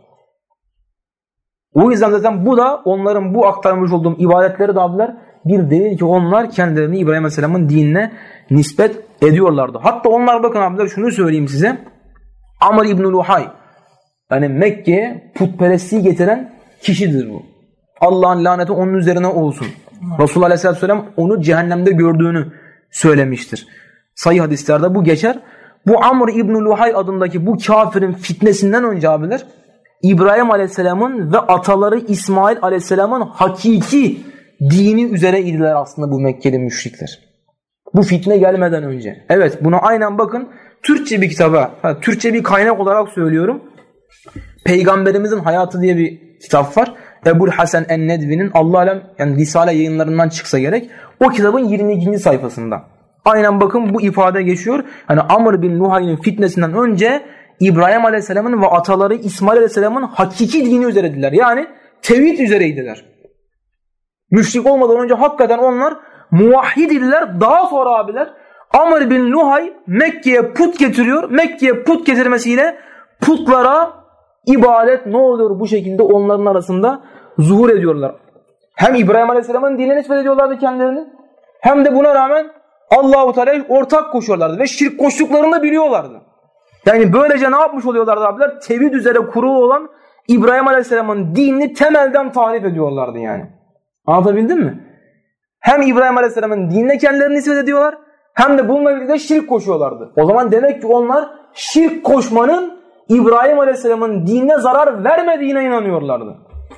O yüzden zaten bu da onların bu aktarmış olduğum ibadetleri de abiler bir delil ki onlar kendilerini İbrahim Aleyhisselam'ın dinine nispet ediyorlardı. Hatta onlar bakın abiler şunu söyleyeyim size. Amr İbn-i Luhay yani Mekke'ye putperestliği getiren kişidir bu. Allah'ın laneti onun üzerine olsun. Resulullah Aleyhisselatü Vesselam onu cehennemde gördüğünü söylemiştir. Sahih hadislerde bu geçer. Bu Amr İbn-i Luhay adındaki bu kafirin fitnesinden önce abiler İbrahim Aleyhisselam'ın ve ataları İsmail Aleyhisselam'ın hakiki dini üzere idiler aslında bu Mekkeli müşrikler. Bu fitne gelmeden önce. Evet buna aynen bakın Türkçe bir kitaba, ha, Türkçe bir kaynak olarak söylüyorum. Peygamberimizin Hayatı diye bir kitap var. Ebu'l Hasan en-Nedvi'nin Allah alem yani Risale yayınlarından çıksa gerek. O kitabın yirmi ikinci sayfasında. Aynen bakın bu ifade geçiyor. Hani Amr bin Luhay'ın fitnesinden önce İbrahim Aleyhisselam'ın ve ataları İsmail Aleyhisselam'ın hakiki dini üzereydiler. Yani tevhid üzereydiler. Müşrik olmadan önce hakikaten onlar muvahhid idiler. Daha sonra abiler Amr bin Luhay Mekke'ye put getiriyor. Mekke'ye put getirmesiyle putlara ibadet ne oluyor bu şekilde onların arasında zuhur ediyorlar. Hem İbrahim Aleyhisselam'ın dinine nispet ediyorlardı kendilerini hem de buna rağmen Allah-u Teala'ya ortak koşuyorlardı ve şirk koştuklarını da biliyorlardı. Yani böylece ne yapmış oluyorlardı abiler? Tevhid üzere kurulu olan İbrahim Aleyhisselam'ın dinini temelden tahrip ediyorlardı yani. Anlatabildim mi? Hem İbrahim Aleyhisselam'ın dinine kendilerini nispet ediyorlar hem de bununla birlikte şirk koşuyorlardı. O zaman demek ki onlar şirk koşmanın İbrahim Aleyhisselam'ın dinine zarar vermediğine inanıyorlardı.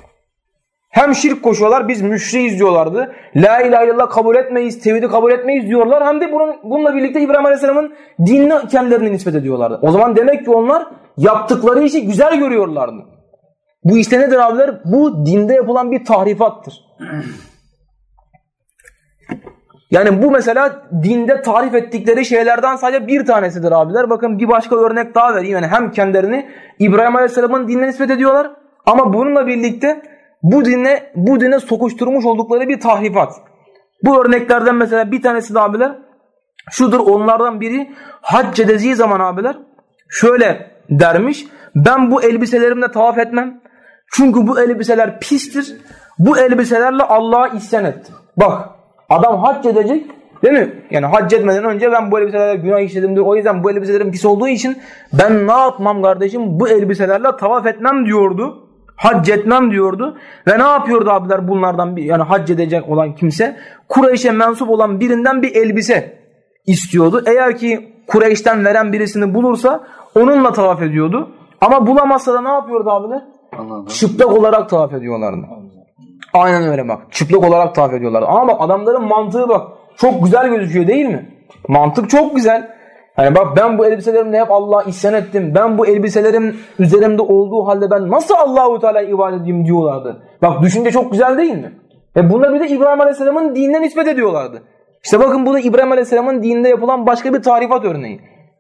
Hem şirk koşuyorlar, biz müşriyiz diyorlardı. La ilahe illallah kabul etmeyiz, tevhidi kabul etmeyiz diyorlar. Hem de bunun, bununla birlikte İbrahim Aleyhisselam'ın dinine kendilerini nispet ediyorlardı. O zaman demek ki onlar yaptıkları işi güzel görüyorlardı. Bu işte nedir abiler? Bu dinde yapılan bir tahrifattır. Yani bu mesela dinde tarif ettikleri şeylerden sadece bir tanesidir abiler. Bakın bir başka örnek daha vereyim. Yani hem kendilerini İbrahim Aleyhisselam'ın dinine nispet ediyorlar ama bununla birlikte bu dine bu dine sokuşturmuş oldukları bir tahrifat. Bu örneklerden mesela bir tanesi de abiler şudur, onlardan biri hac edeceği zaman abiler şöyle dermiş: ben bu elbiselerimle tavaf etmem. Çünkü bu elbiseler pistir. Bu elbiselerle Allah'a isyan ettim. Bak, adam hac edecek, değil mi? Yani hac etmeden önce ben bu elbiselerle günah işledim diyor. O yüzden bu elbiselerin pis olduğu için ben ne yapmam kardeşim? Bu elbiselerle tavaf etmem diyordu. Hac etmem diyordu. Ve ne yapıyordu abiler bunlardan bir, yani hac edecek olan kimse Kureyş'e mensup olan birinden bir elbise istiyordu. Eğer ki Kureyş'ten veren birisini bulursa onunla tavaf ediyordu. Ama bulamazsa da ne yapıyordu abiler? Allah çıplak Allah. olarak tavaf ediyorlardı. Aynen öyle bak. Çıplak olarak tavaf ediyorlardı. Ama bak adamların mantığı bak. Çok güzel gözüküyor değil mi? Mantık çok güzel. Yani bak, ben bu elbiselerimle hep Allah'a isyan ettim. Ben bu elbiselerim üzerimde olduğu halde ben nasıl Allahu Teala'ya ibadet edeyim diyorlardı. Bak düşünce çok güzel değil mi? Ve bunlar bir de İbrahim Aleyhisselam'ın dinine nispet ediyorlardı. İşte bakın bu da İbrahim Aleyhisselam'ın dininde yapılan başka bir tahrifat örneği.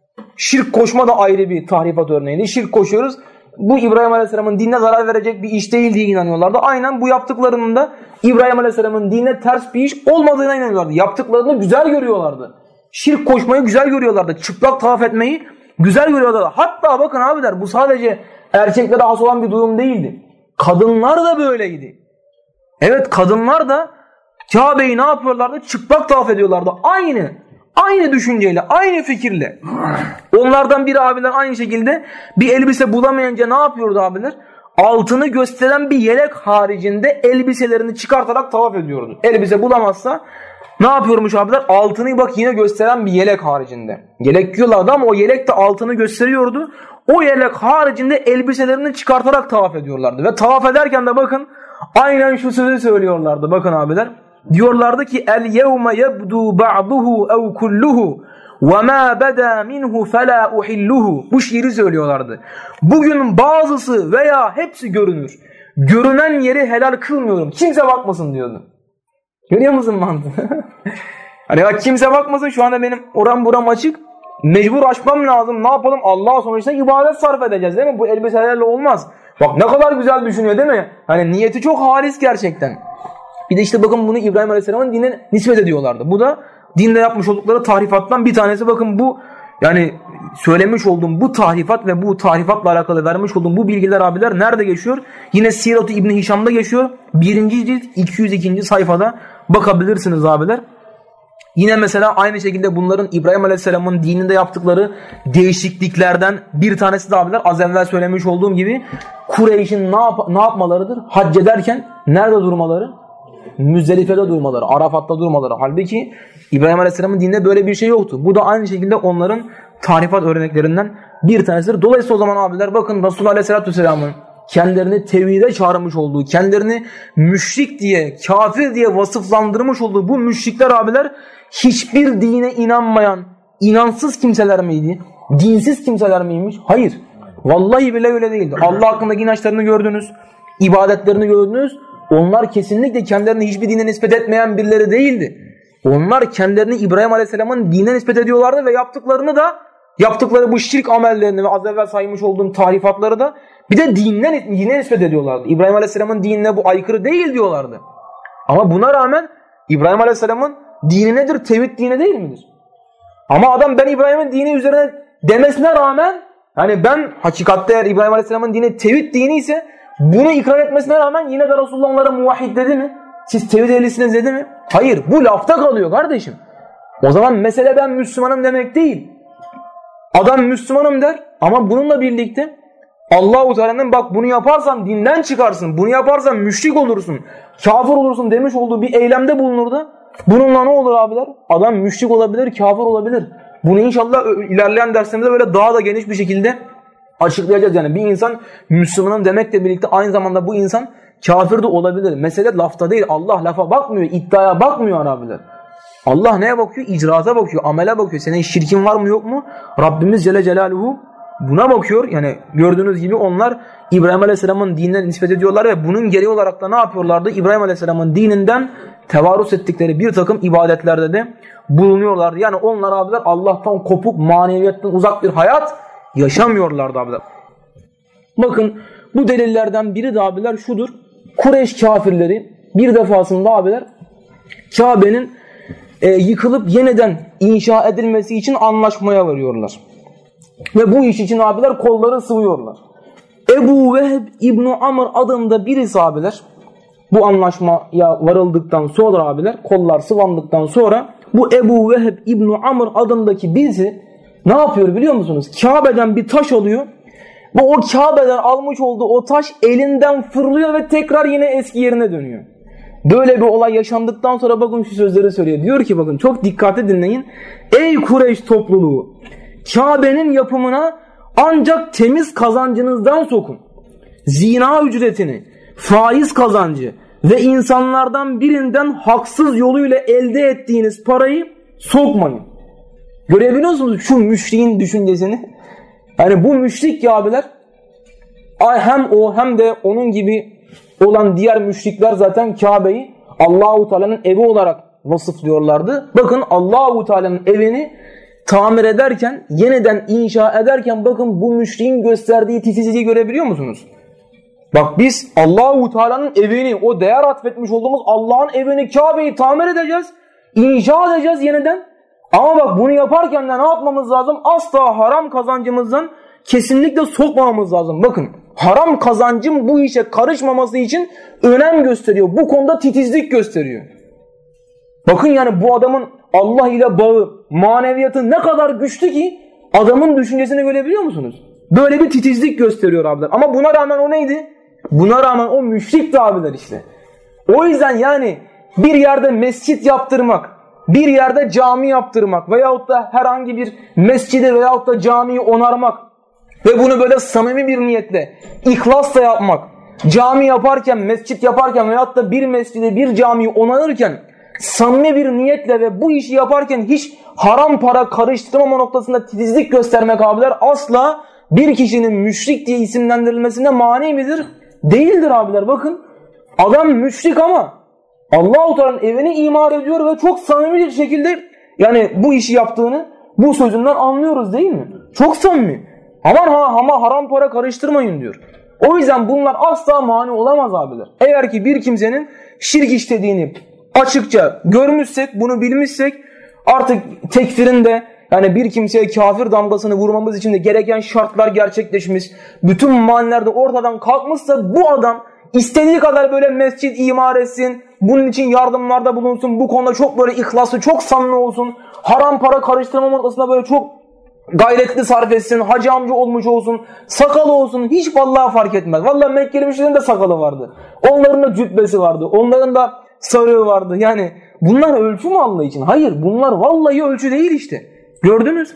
Şirk koşma da ayrı bir tahrifat örneğiydi. Şirk koşuyoruz. Bu İbrahim Aleyhisselam'ın dinine zarar verecek bir iş değil diye inanıyorlardı. Aynen bu yaptıklarının da İbrahim Aleyhisselam'ın dinine ters bir iş olmadığına inanıyorlardı. Yaptıklarını güzel görüyorlardı. Şirk koşmayı güzel görüyorlardı. Çıplak tavaf etmeyi güzel görüyorlardı. Hatta bakın abiler, bu sadece erkeklere has olan bir durum değildi. Kadınlar da böyleydi. Evet, kadınlar da Kabe'yi ne yapıyorlardı? Çıplak tavaf ediyorlardı. Aynı. Aynı düşünceyle, aynı fikirle. Onlardan biri abiler aynı şekilde bir elbise bulamayınca ne yapıyordu abiler? Altını gösteren bir yelek haricinde elbiselerini çıkartarak tavaf ediyordu. Elbise bulamazsa ne yapıyormuş abiler? Altını bak yine gösteren bir yelek haricinde. Yelek giyiyorlardı ama o yelek de altını gösteriyordu. O yelek haricinde elbiselerini çıkartarak tavaf ediyorlardı. Ve tavaf ederken de bakın aynen şu sözü söylüyorlardı. Bakın abiler. Diyorlardı ki el yevme yebdu ba'duhu ev kulluhu ve ma beda minhu fela uhilluhu. Bu şiiri söylüyorlardı. Bugün bazısı veya hepsi görünür. Görünen yeri helal kılmıyorum. Kimse bakmasın diyordu. Görüyor musun mantığı? Hani bak, kimse bakmasın, şu anda benim oram buram açık. Mecbur açmam lazım. Ne yapalım? Allah'a sonuçta ibadet sarf edeceğiz değil mi? Bu elbiselerle olmaz. Bak ne kadar güzel düşünüyor değil mi? Hani niyeti çok halis gerçekten. Bir de işte bakın bunu İbrahim Aleyhisselam'ın dinine nispet ediyorlardı. Bu da dinde yapmış oldukları tahrifattan bir tanesi. Bakın bu yani söylemiş olduğum bu tahrifat ve bu tahrifatla alakalı vermiş olduğum bu bilgiler abiler nerede geçiyor? Yine Sirat-ı İbn Hişam'da geçiyor. birinci cilt iki yüz ikinci sayfada bakabilirsiniz abiler. Yine mesela aynı şekilde bunların İbrahim Aleyhisselam'ın dininde yaptıkları değişikliklerden bir tanesi de abiler az evvel söylemiş olduğum gibi Kureyş'in ne, yap ne yapmalarıdır? Hac ederken nerede durmaları? Müzdelife'de durmaları, Arafat'ta durmaları. Halbuki İbrahim Aleyhisselam'ın dininde böyle bir şey yoktu. Bu da aynı şekilde onların tahrifat örneklerinden bir tanesidir. Dolayısıyla o zaman abiler bakın Resulullah Aleyhisselatü Vesselam'ın kendilerini tevhide çağırmış olduğu, kendilerini müşrik diye, kafir diye vasıflandırmış olduğu bu müşrikler abiler hiçbir dine inanmayan, inansız kimseler miydi? Dinsiz kimseler miymiş? Hayır. Vallahi bile öyle değildi. Allah hakkındaki inançlarını gördünüz, ibadetlerini gördünüz. Onlar kesinlikle kendilerini hiçbir dine nispet etmeyen birileri değildi. Onlar kendilerini İbrahim Aleyhisselam'ın dinine nispet ediyorlardı ve yaptıklarını da, yaptıkları bu şirk amellerini ve az evvel saymış olduğum tarifatları da bir de dinden, dine nispet ediyorlardı. İbrahim Aleyhisselam'ın dinine bu aykırı değil diyorlardı. Ama buna rağmen İbrahim Aleyhisselam'ın dini nedir? Tevhid dini değil midir? Ama adam ben İbrahim'in dini üzerine demesine rağmen, hani ben hakikatte eğer İbrahim Aleyhisselam'ın dini tevhid dini ise bunu ikrar etmesine rağmen yine de Resulullah onlara muvahhid dedi mi? Siz tevhid ehlisiniz dedi mi? Hayır. Bu lafta kalıyor kardeşim. O zaman mesele ben Müslümanım demek değil. Adam Müslümanım der ama bununla birlikte Allah-u Teala'nın bak bunu yaparsan dinden çıkarsın, bunu yaparsan müşrik olursun, kafir olursun demiş olduğu bir eylemde bulunur da bununla ne olur abiler? Adam müşrik olabilir, kafir olabilir. Bunu inşallah ilerleyen derslerimizde böyle daha da geniş bir şekilde açıklayacağız. Yani bir insan Müslümanım demekle birlikte aynı zamanda bu insan kafir de olabilir. Mesele lafta değil. Allah lafa bakmıyor, iddiaya bakmıyor abiler. Allah neye bakıyor? İcraata bakıyor, amele bakıyor. Senin şirkin var mı yok mu? Rabbimiz Celle Celaluhu buna bakıyor. Yani gördüğünüz gibi onlar İbrahim Aleyhisselam'ın dinine nispet ediyorlar ve bunun gereği olarak da ne yapıyorlardı? İbrahim Aleyhisselam'ın dininden tevarüs ettikleri bir takım ibadetlerde de bulunuyorlardı. Yani onlar abiler Allah'tan kopuk, maneviyetten uzak bir hayat yaşamıyorlardı abiler. Bakın bu delillerden biri de abiler şudur. Kureyş kafirleri bir defasında abiler Kabe'nin e, yıkılıp yeniden inşa edilmesi için anlaşmaya varıyorlar. Ve bu iş için abiler kolları sıvıyorlar. Ebu Vehb İbn-i Amr adında birisi abiler bu anlaşmaya varıldıktan sonra abiler kollar sıvandıktan sonra bu Ebu Vehb İbn-i Amr adındaki birisi ne yapıyor biliyor musunuz? Kabe'den bir taş alıyor ve o Kabe'den almış olduğu o taş elinden fırlıyor ve tekrar yine eski yerine dönüyor. Böyle bir olay yaşandıktan sonra bakın şu sözleri söylüyor. Diyor ki bakın çok dikkatli dinleyin. Ey Kureyş topluluğu! Kabe'nin yapımına ancak temiz kazancınızdan sokun. Zina ücretini, faiz kazancı ve insanlardan birinden haksız yoluyla elde ettiğiniz parayı sokmayın. Görebiliyor musunuz şu müşriğin düşüncesini? Yani bu müşrik ya abiler hem o hem de onun gibi olan diğer müşrikler zaten Kabe'yi Allah-u Teala'nın evi olarak vasıflıyorlardı. Bakın Allah-u Teala'nın evini tamir ederken, yeniden inşa ederken bakın bu müşriğin gösterdiği titizliği görebiliyor musunuz? Bak biz Allah-u Teala'nın evini, o değer atfetmiş olduğumuz Allah'ın evini, Kabe'yi tamir edeceğiz, inşa edeceğiz yeniden. Ama bak bunu yaparken de ne yapmamız lazım? Asla haram kazancımızdan kesinlikle sokmamamız lazım. Bakın haram kazancın bu işe karışmaması için önem gösteriyor. Bu konuda titizlik gösteriyor. Bakın yani bu adamın Allah ile bağı, maneviyatı ne kadar güçlü ki adamın düşüncesini görebiliyor musunuz? Böyle bir titizlik gösteriyor abiler. Ama buna rağmen o neydi? Buna rağmen o müşrikti abiler işte. O yüzden yani bir yerde mescit yaptırmak, bir yerde cami yaptırmak veyahut da herhangi bir mescidi veyahut da camiyi onarmak ve bunu böyle samimi bir niyetle, ihlasla yapmak, cami yaparken, mescit yaparken veyahut da bir mescidi, bir camiyi onarırken samimi bir niyetle ve bu işi yaparken hiç haram para karıştırmama noktasında titizlik göstermek abiler asla bir kişinin müşrik diye isimlendirilmesine mani midir? Değildir abiler. Bakın adam müşrik ama Allah-u Teala'nın evini imar ediyor ve çok samimi bir şekilde yani bu işi yaptığını bu sözünden anlıyoruz değil mi? Çok samimi. Aman ha ama haram para karıştırmayın diyor. O yüzden bunlar asla mani olamaz abiler. Eğer ki bir kimsenin şirk işlediğini açıkça görmüşsek, bunu bilmişsek Artık tekfirin de yani bir kimseye kafir damgasını vurmamız için de gereken şartlar gerçekleşmiş. Bütün maniler de ortadan kalkmışsa bu adam istediği kadar böyle mescit imar etsin, bunun için yardımlarda bulunsun, bu konuda çok böyle ihlaslı, çok samimi olsun, haram para karıştırma noktasında böyle çok gayretli sarf etsin, hacı amca olmuş olsun, sakalı olsun, hiç vallahi fark etmez. Vallahi Mekkeli müşriklerin de sakalı vardı. Onların da cübbesi vardı, onların da sarığı vardı. Yani bunlar ölçü mü Allah için? Hayır, bunlar vallahi ölçü değil işte. Gördünüz?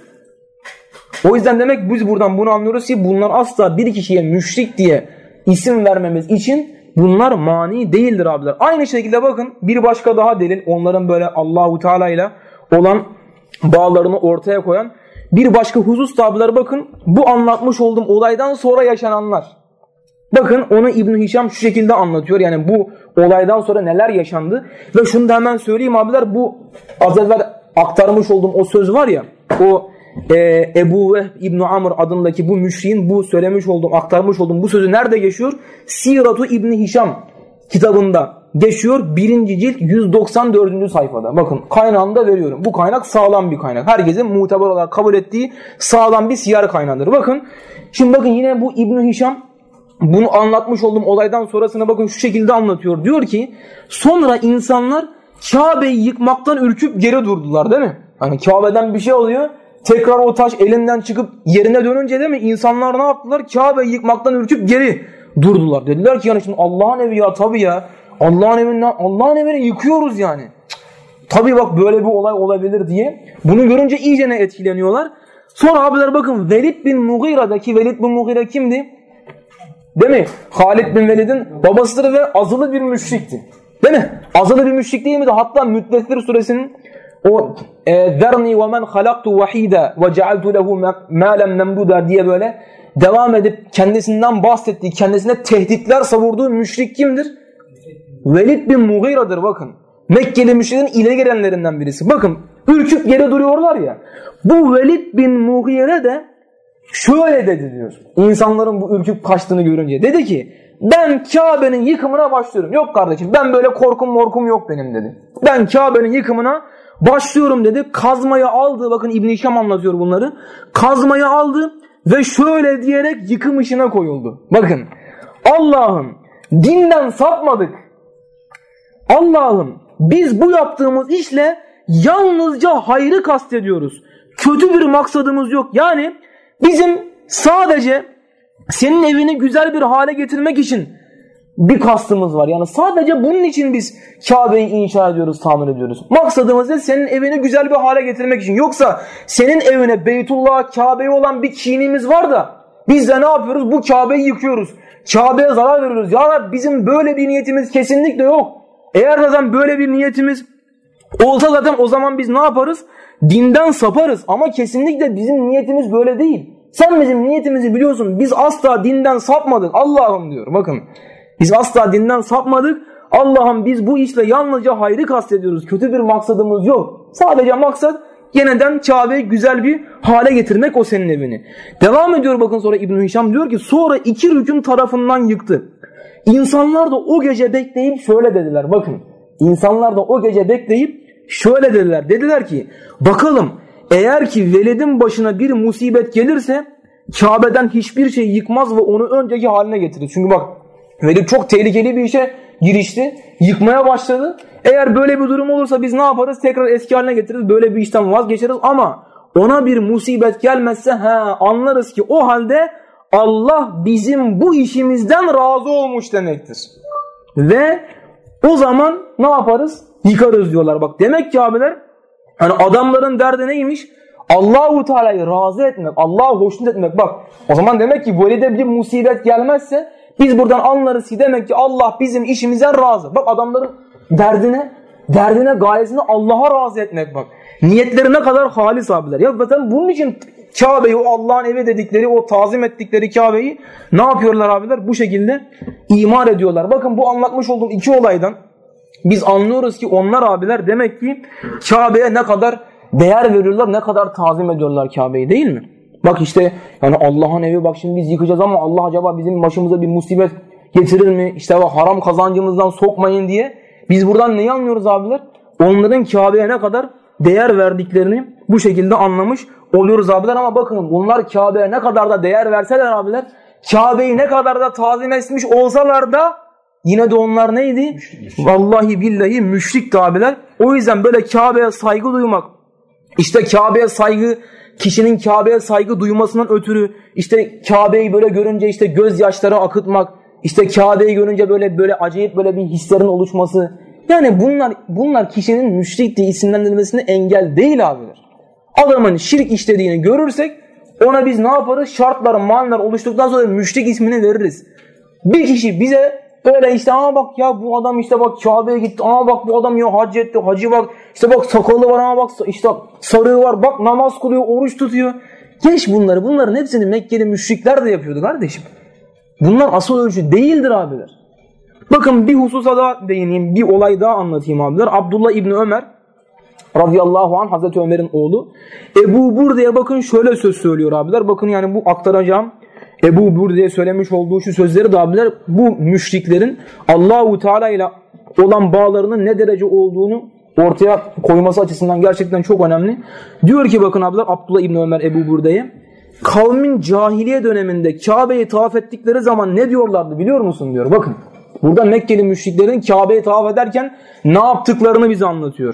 O yüzden demek biz buradan bunu anlıyoruz ki bunlar asla bir kişiye müşrik diye isim vermemiz için bunlar mani değildir abiler. Aynı şekilde bakın bir başka daha delil, onların böyle Allahu Teala ile olan bağlarını ortaya koyan bir başka husus da abiler, bakın bu anlatmış olduğum olaydan sonra yaşananlar. Bakın onu İbn Hişam şu şekilde anlatıyor. Yani bu olaydan sonra neler yaşandı. Ve şunu da hemen söyleyeyim abiler, bu az evvel aktarmış olduğum o söz var ya, o e, Ebu Vehb İbn Amr adındaki bu müşriğin bu söylemiş olduğum, aktarmış olduğum bu sözü nerede geçiyor? Siratu İbn Hişam kitabında geçiyor. Birinci cilt yüz doksan dördüncü sayfada. Bakın kaynağını da veriyorum. Bu kaynak sağlam bir kaynak. Herkesin muteber olarak kabul ettiği sağlam bir siyer kaynağıdır. Bakın şimdi bakın yine bu İbn Hişam bunu anlatmış olduğum olaydan sonrasına bakın şu şekilde anlatıyor. Diyor ki sonra insanlar Kabe'yi yıkmaktan ürküp geri durdular, değil mi? Hani Kabe'den bir şey oluyor. Tekrar o taş elinden çıkıp yerine dönünce değil mi? İnsanlar ne yaptılar? Kabe'yi yıkmaktan ürküp geri durdular. Dediler ki yani şimdi Allah'ın evi ya, tabii ya. Allah'ın evinden Allah'ın evini yıkıyoruz yani. Cık, tabii bak böyle bir olay olabilir diye. Bunu görünce iyice ne etkileniyorlar. Sonra abiler bakın Velid bin Mughira'daki Velid bin Mughira kimdi? Değil mi? Halid bin Velid'in babasıdır ve azılı bir müşrikti. Değil mi? Azılı bir müşrik değil miydi? Hatta Müddessir suresinin o "Zerni ve men halaktu vahida ve cealtu lehu malen memduda" diye böyle devam edip kendisinden bahsettiği, kendisine tehditler savurduğu müşrik kimdir? Velid bin Mughira'dır bakın. Mekkeli müşriklerin ileri gelenlerinden birisi. Bakın ürküp yere duruyorlar ya. Bu Velid bin Mughira de şöyle dedi diyor. İnsanların bu ürküp kaçtığını görünce. Dedi ki ben Kabe'nin yıkımına başlıyorum. Yok kardeşim ben böyle korkum morkum yok benim dedi. Ben Kabe'nin yıkımına başlıyorum dedi. Kazmayı aldı. Bakın İbn Hişam anlatıyor bunları. Kazmayı aldı ve şöyle diyerek yıkım işine koyuldu. Bakın Allah'ım dinden sapmadık. Allah'ım biz bu yaptığımız işle yalnızca hayrı kastediyoruz. Kötü bir maksadımız yok. Yani bizim sadece senin evini güzel bir hale getirmek için bir kastımız var. Yani sadece bunun için biz Kabe'yi inşa ediyoruz, tamir ediyoruz. Maksadımız da senin evini güzel bir hale getirmek için. Yoksa senin evine, Beytullah'a, Kabe'ye olan bir kinimiz var da biz de ne yapıyoruz? Bu Kabe'yi yıkıyoruz. Kabe'ye zarar veriyoruz. Ya bizim böyle bir niyetimiz kesinlikle yok. Eğer zaten böyle bir niyetimiz olsa zaten o zaman biz ne yaparız? Dinden saparız. Ama kesinlikle bizim niyetimiz böyle değil. Sen bizim niyetimizi biliyorsun. Biz asla dinden sapmadık. Allah'ım diyor. Bakın. Biz asla dinden sapmadık. Allah'ım biz bu işle yalnızca hayrı kastediyoruz. Kötü bir maksadımız yok. Sadece maksat yeniden Kabe'yi güzel bir hale getirmek, o senin evini. Devam ediyor bakın sonra İbn Hişam diyor ki sonra iki rükün tarafından yıktı. İnsanlar da o gece bekleyip şöyle dediler. Bakın insanlar da o gece bekleyip şöyle dediler. Dediler ki bakalım eğer ki Velid'in başına bir musibet gelirse Kabe'den hiçbir şey yıkmaz ve onu önceki haline getirir. Çünkü bak Velid çok tehlikeli bir işe girişti. Yıkmaya başladı. Eğer böyle bir durum olursa biz ne yaparız? Tekrar eski haline getiririz. Böyle bir işten vazgeçeriz ama ona bir musibet gelmezse he, anlarız ki o halde Allah bizim bu işimizden razı olmuş demektir. Ve o zaman ne yaparız? Yıkarız diyorlar. Bak demek ki abiler hani adamların derdi neymiş? Allahu Teala'yı razı etmek, Allah'ı hoşnut etmek. Bak o zaman demek ki böyle de bir musibet gelmezse biz buradan anlarız ki demek ki Allah bizim işimizden razı. Bak adamların derdine, derdine gayesine Allah'a razı etmek bak. Niyetleri ne kadar halis abiler. Ya zaten bunun için Kabe'yi, o Allah'ın evi dedikleri, o tazim ettikleri Kabe'yi ne yapıyorlar abiler? Bu şekilde imar ediyorlar. Bakın bu anlatmış olduğum iki olaydan biz anlıyoruz ki onlar abiler demek ki Kabe'ye ne kadar değer veriyorlar, ne kadar tazim ediyorlar Kabe'yi, değil mi? Bak işte yani Allah'ın evi, bak şimdi biz yıkacağız ama Allah acaba bizim başımıza bir musibet getirir mi? İşte haram kazancımızdan sokmayın diye. Biz buradan neyi anlıyoruz abiler? Onların Kabe'ye ne kadar değer verdiklerini bu şekilde anlamış oluyoruz abiler. Ama bakın bunlar Kabe'ye ne kadar da değer verseler abiler, Kabe'yi ne kadar da tazim etmiş olsalar da yine de onlar neydi? Müşrik. Vallahi billahi müşrikti abiler. O yüzden böyle Kabe'ye saygı duymak, işte Kabe'ye saygı, kişinin Kabe'ye saygı duymasından ötürü işte Kabe'yi böyle görünce işte gözyaşları akıtmak, işte Kabe'yi görünce böyle böyle acayip böyle bir hislerin oluşması. Yani bunlar bunlar kişinin müşrik diye isimlendirilmesine engel değil abiler. Adamın şirk işlediğini görürsek ona biz ne yaparız? Şartlar, maniler oluştuktan sonra müşrik ismini veririz. Bir kişi bize böyle işte ama bak ya bu adam işte bak Kabe'ye gitti, ama bak bu adam ya hac etti, hacı bak işte bak sakalı var, ama bak işte sarığı var, bak namaz kılıyor, oruç tutuyor. Geç bunları, bunların hepsini Mekkeli müşrikler de yapıyordu kardeşim. Bunlar asıl ölçü değildir abiler. Bakın bir hususa daha değineyim, bir olay daha anlatayım abiler. Abdullah İbni Ömer radıyallahu anh, Hazreti Ömer'in oğlu. Ebu Burde'ye bakın şöyle söz söylüyor abiler. Bakın yani bu aktaracağım Ebu Burde'ye söylemiş olduğu şu sözleri de abiler, bu müşriklerin Allahu Teala ile olan bağlarının ne derece olduğunu ortaya koyması açısından gerçekten çok önemli. Diyor ki bakın abiler, Abdullah İbni Ömer Ebu Burde'ye, kavmin cahiliye döneminde Kabe'yi tavaf ettikleri zaman ne diyorlardı biliyor musun diyor. Bakın burada Mekkeli müşriklerin Kabe'yi tavaf ederken ne yaptıklarını bize anlatıyor.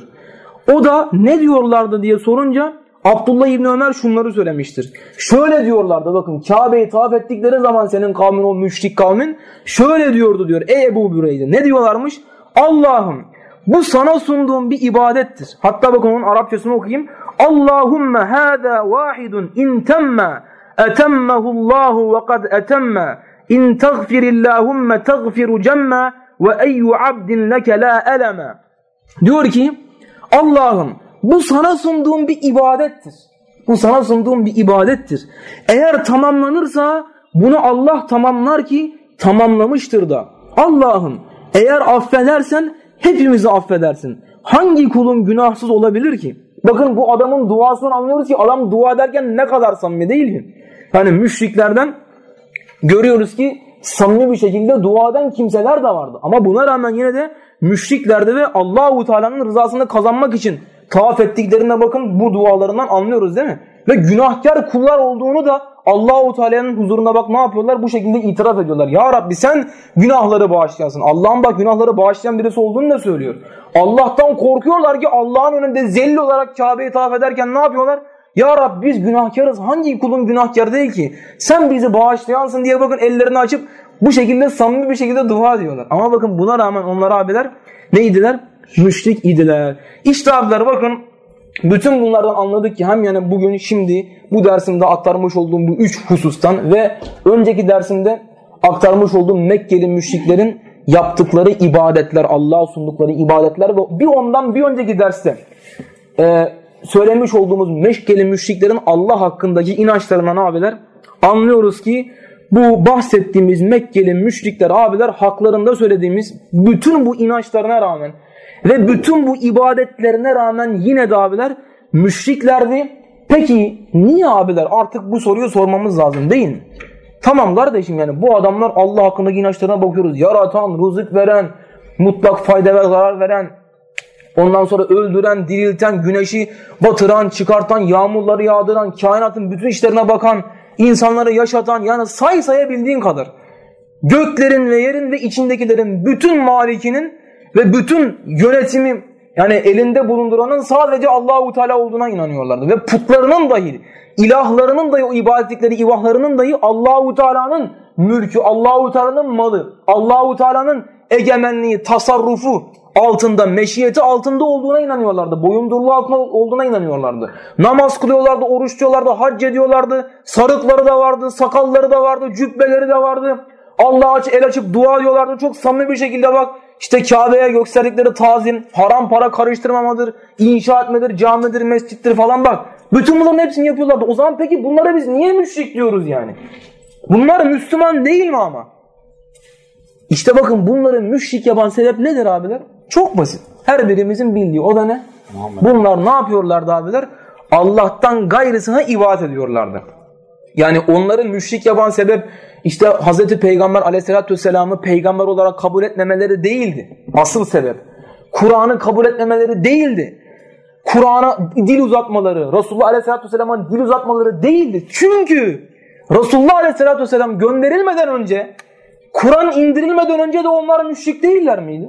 O da ne diyorlardı diye sorunca Abdullah İbni Ömer şunları söylemiştir. Şöyle diyorlardı, bakın Kabe'yi tavaf ettikleri zaman senin kavmin, o müşrik kavmin şöyle diyordu diyor. Ey Ebu Bureyde, ne diyorlarmış? Allah'ım bu sana sunduğum bir ibadettir. Hatta bakın onun Arapçasını okuyayım. Allahümme hâzâ vâhidun in temme etemmehullahu ve kad etemme in tagfirillahümme tagfiru cemme ve eyyu abdin leke la eleme. Diyor ki Allah'ım bu sana sunduğum bir ibadettir. Bu sana sunduğum bir ibadettir. Eğer tamamlanırsa bunu Allah tamamlar ki tamamlamıştır da. Allah'ım eğer affedersen hepimizi affedersin. Hangi kulun günahsız olabilir ki? Bakın bu adamın duasından anlıyoruz ki adam dua ederken ne kadar samimi değil mi? Yani müşriklerden görüyoruz ki samimi bir şekilde dua eden kimseler de vardı. Ama buna rağmen yine de müşriklerde ve Allahu Teala'nın rızasını kazanmak için tavaf ettiklerine bakın bu dualarından anlıyoruz değil mi? Ve günahkar kullar olduğunu da Allahu Teala'nın huzuruna bak ne yapıyorlar? Bu şekilde itiraf ediyorlar. Ya Rabbi sen günahları bağışlayansın. Allah'ın bak günahları bağışlayan birisi olduğunu da söylüyor. Allah'tan korkuyorlar ki Allah'ın önünde zelil olarak Kabe'yi tavaf ederken ne yapıyorlar? Ya Rabbi biz günahkarız. Hangi kulun günahkar değil ki? Sen bizi bağışlayansın diye bakın ellerini açıp bu şekilde samimi bir şekilde dua ediyorlar. Ama bakın buna rağmen onlar abiler neydiler? Müşrik idiler. İşte abiler bakın bütün bunlardan anladık ki hem yani bugün şimdi bu dersimde aktarmış olduğum bu üç husustan ve önceki dersimde aktarmış olduğum Mekkeli müşriklerin yaptıkları ibadetler, Allah'a sundukları ibadetler ve bir ondan bir önceki derste e, söylemiş olduğumuz Mekkeli müşriklerin Allah hakkındaki inançlarından abiler anlıyoruz ki bu bahsettiğimiz Mekkeli müşrikler abiler haklarında söylediğimiz bütün bu inançlarına rağmen ve bütün bu ibadetlerine rağmen yine de abiler müşriklerdi. Peki niye abiler? Artık bu soruyu sormamız lazım değil mi? Tamam kardeşim yani bu adamlar Allah hakkındaki inançlarına bakıyoruz. Yaratan, rızık veren, mutlak fayda ve zarar veren, ondan sonra öldüren, dirilten, güneşi batıran, çıkartan, yağmurları yağdıran, kainatın bütün işlerine bakan, insanları yaşatan, yani say sayabildiğin kadar göklerin ve yerin ve içindekilerin bütün malikinin ve bütün yönetimi yani elinde bulunduranın sadece Allahu Teala olduğuna inanıyorlardı ve putlarının dahi, ilahlarının dahi, o ibadetlikleri ilahlarının dahi Allahu Teala'nın mülkü, Allahu Teala'nın malı, Allahu Teala'nın egemenliği, tasarrufu altında, meşiyeti altında olduğuna inanıyorlardı. Boyundurluğu altında olduğuna inanıyorlardı. Namaz kılıyorlardı, oruç tutuyorlardı, hac ediyorlardı. Sarıkları da vardı, sakalları da vardı, cübbeleri de vardı. Allah'a el açıp dua ediyorlardı. Çok samimi bir şekilde bak işte Kabe'ye gösterdikleri tazim, haram para karıştırmamadır, inşa etmedir, camidir, mescittir falan bak. Bütün bunların hepsini yapıyorlardı. O zaman peki bunlara biz niye müşrik diyoruz yani? Bunlar Müslüman değil mi ama? İşte bakın bunları müşrik yapan sebep nedir abiler? Çok basit. Her birimizin bildiği o da ne? Bunlar ne yapıyorlardı abiler? Allah'tan gayrısına ibadet ediyorlardı. Yani onların müşrik yapan sebep işte Hazreti Peygamber Aleyhisselatü Vesselam'ı peygamber olarak kabul etmemeleri değildi. Asıl sebep. Kur'an'ı kabul etmemeleri değildi. Kur'an'a dil uzatmaları, Resulullah Aleyhisselatü Vesselam'a dil uzatmaları değildir. Çünkü Resulullah Aleyhisselatü Vesselam gönderilmeden önce, Kur'an indirilmeden önce de onlar müşrik değiller miydi?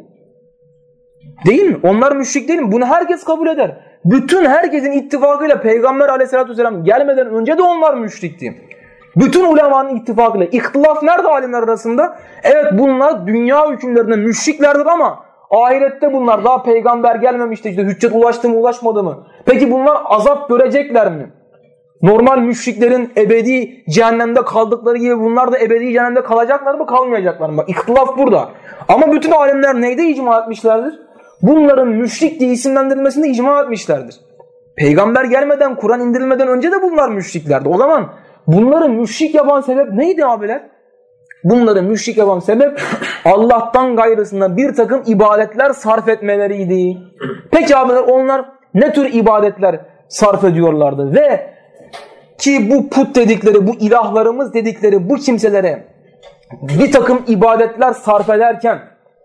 Değil mi? Onlar müşrik değil mi? Bunu herkes kabul eder. Bütün herkesin ittifakıyla Peygamber Aleyhisselatü Vesselam gelmeden önce de onlar müşrikti. Bütün ulemanın ittifakıyla. İhtilaf nerede alimler arasında? Evet, bunlar dünya hükümlerinde müşriklerdir ama ahirette bunlar daha peygamber gelmemişti, işte hüccet ulaştı mı ulaşmadı mı? Peki bunlar azap görecekler mi? Normal müşriklerin ebedi cehennemde kaldıkları gibi bunlar da ebedi cehennemde kalacaklar mı kalmayacaklar mı? Bak, ihtilaf burada. Ama bütün alimler neyde icma etmişlerdir? Bunların müşrik diye isimlendirilmesinde icma etmişlerdir. Peygamber gelmeden, Kur'an indirilmeden önce de bunlar müşriklerdi. O zaman bunları müşrik yapan sebep neydi abiler? Bunları müşrik yapan sebep Allah'tan gayrısına bir takım ibadetler sarf etmeleriydi. Peki abiler, onlar ne tür ibadetler sarf ediyorlardı? Ve ki bu put dedikleri, bu ilahlarımız dedikleri bu kimselere bir takım ibadetler sarf ederken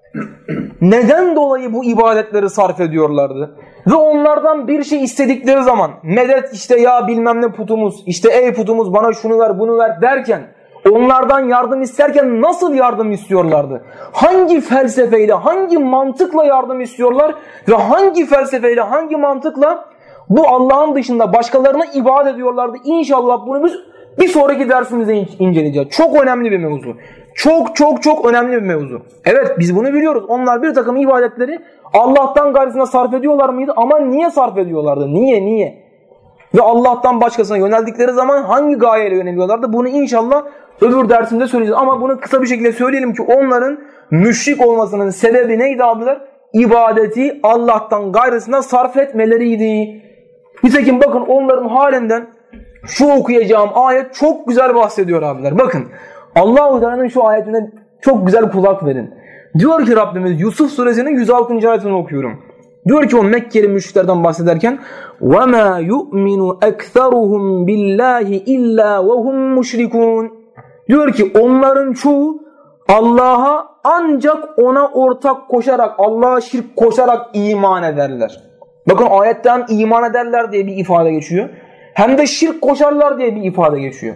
neden dolayı bu ibadetleri sarf ediyorlardı? Ve onlardan bir şey istedikleri zaman medet, işte ya bilmem ne putumuz, işte ey putumuz bana şunu ver bunu ver derken, onlardan yardım isterken nasıl yardım istiyorlardı? Hangi felsefeyle, hangi mantıkla yardım istiyorlar? Ve hangi felsefeyle, hangi mantıkla bu Allah'ın dışında başkalarına ibadet ediyorlardı? İnşallah bunu biz bir sonraki dersimizde inceleyeceğiz. Çok önemli bir mevzu. Çok çok çok önemli bir mevzu. Evet, biz bunu biliyoruz. Onlar bir takım ibadetleri Allah'tan gayrısına sarf ediyorlar mıydı? Ama niye sarf ediyorlardı? Niye? Niye? Ve Allah'tan başkasına yöneldikleri zaman hangi gayeyle yöneliyorlardı? Bunu inşallah öbür dersimde söyleyeceğiz. Ama bunu kısa bir şekilde söyleyelim ki onların müşrik olmasının sebebi neydi abiler? İbadeti Allah'tan gayrısına sarf etmeleriydi. Nitekim bakın onların halinden şu okuyacağım ayet çok güzel bahsediyor abiler. Bakın Allah-u Teala'nın şu ayetine çok güzel kulak verin. Diyor ki Rabbimiz Yusuf suresinin yüz altıncı ayetini okuyorum. Diyor ki o Mekkeli müşriklerden bahsederken وَمَا يُؤْمِنُ اَكْثَرُهُمْ بِاللّٰهِ اِلَّا وَهُمْ مُشْرِكُونَ. Diyor ki onların çoğu Allah'a ancak ona ortak koşarak, Allah'a şirk koşarak iman ederler. Bakın ayette hem iman ederler diye bir ifade geçiyor, hem de şirk koşarlar diye bir ifade geçiyor.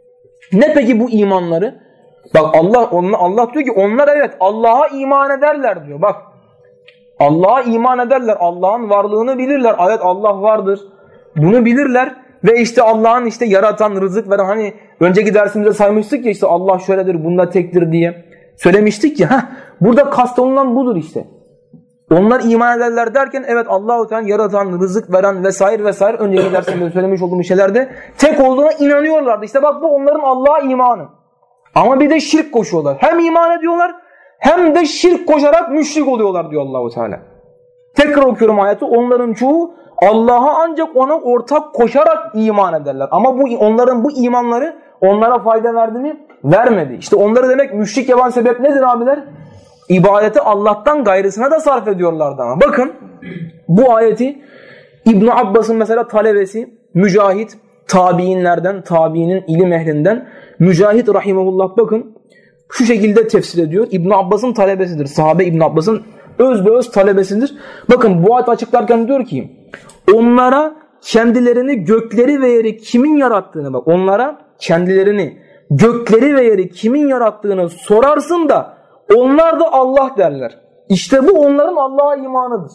Ne peki bu imanları? Bak Allah Allah diyor ki onlar evet Allah'a iman ederler diyor. Bak Allah'a iman ederler. Allah'ın varlığını bilirler. Evet Allah vardır. Bunu bilirler ve işte Allah'ın işte yaratan, rızık veren, hani önceki dersimizde saymıştık ya, işte Allah şöyledir, bunda tektir diye söylemiştik ya. Heh, burada kastolunan budur işte. Onlar iman ederler derken evet Allah-u Teala yaratan, rızık veren vesaire vesaire önceki dersimizde söylemiş olduğumuz şeylerde tek olduğuna inanıyorlardı. İşte bak bu onların Allah'a imanı. Ama bir de şirk koşuyorlar. Hem iman ediyorlar hem de şirk koşarak müşrik oluyorlar diyor Allah-u Teala. Tekrar okuyorum ayeti. Onların çoğu Allah'a ancak ona ortak koşarak iman ederler. Ama bu onların bu imanları onlara fayda verdi mi? Vermedi. İşte onları demek müşrik yapan sebep nedir abiler? İbadeti Allah'tan gayrısına da sarf ediyorlardı ama. Bakın bu ayeti İbn Abbas'ın mesela talebesi Mücahit, tabiinlerden, tabiinin ilim ehlinden Mücahit rahimehullah bakın şu şekilde tefsir ediyor. İbn Abbas'ın talebesidir. Sahabe İbn Abbas'ın özbeöz talebesidir. Bakın bu ayet açıklarken diyor ki onlara kendilerini gökleri ve yeri kimin yarattığını, bak onlara kendilerini gökleri ve yeri kimin yarattığını sorarsın da onlar da Allah derler. İşte bu onların Allah'a imanıdır.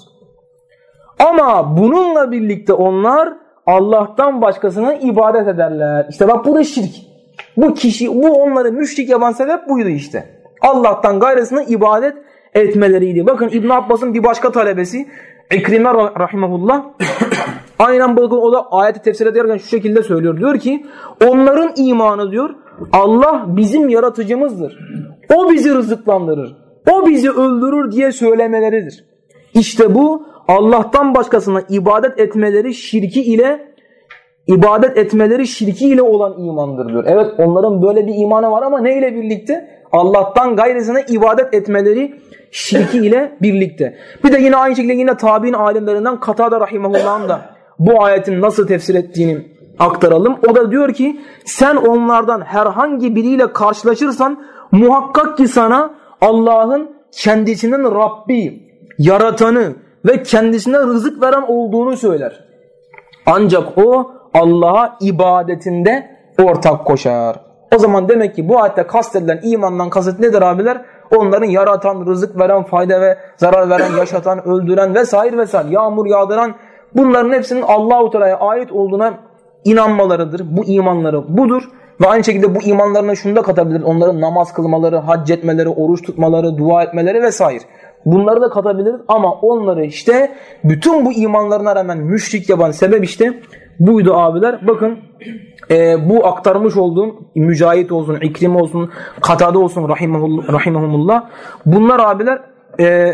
Ama bununla birlikte onlar Allah'tan başkasına ibadet ederler. İşte bak bu da şirk. Bu kişi, bu onları müşrik yapan sebep buydu işte. Allah'tan gayrısına ibadet etmeleriydi. Bakın İbn Abbas'ın bir başka talebesi İkrime rahimehullah aynen bakın o da ayeti tefsir ederken şu şekilde söylüyor. Diyor ki onların imanı diyor Allah bizim yaratıcımızdır. O bizi rızıklandırır. O bizi öldürür diye söylemeleridir. İşte bu Allah'tan başkasına ibadet etmeleri şirki ile ibadet etmeleri şirki ile olan imandır diyor. Evet onların böyle bir imanı var ama neyle birlikte? Allah'tan gayrısına ibadet etmeleri şirki ile birlikte. Bir de yine aynı şekilde yine tabi'in alimlerinden Katada rahimehullah'ın da bu ayetin nasıl tefsir ettiğini aktaralım. O da diyor ki sen onlardan herhangi biriyle karşılaşırsan muhakkak ki sana Allah'ın kendisinin Rabbi, yaratanı ve kendisine rızık veren olduğunu söyler. Ancak o Allah'a ibadetinde ortak koşar. O zaman demek ki bu ayette kastedilen imandan kasıt nedir abiler? Onların yaratan, rızık veren, fayda ve zarar veren, yaşatan, öldüren vesaire vesaire, yağmur yağdıran, bunların hepsinin Allah-u Teala'ya ait olduğuna inanmalarıdır. Bu imanları budur. Ve aynı şekilde bu imanlarına şunu da katabilir. Onların namaz kılmaları, hac etmeleri, oruç tutmaları, dua etmeleri vesaire. Bunları da katabiliriz ama onları işte bütün bu imanlarına rağmen müşrik yapan sebep işte buydu abiler. Bakın e, bu aktarmış olduğum Mücahit olsun, İkrim olsun, Katade olsun rahimahumullah. Bunlar abiler e,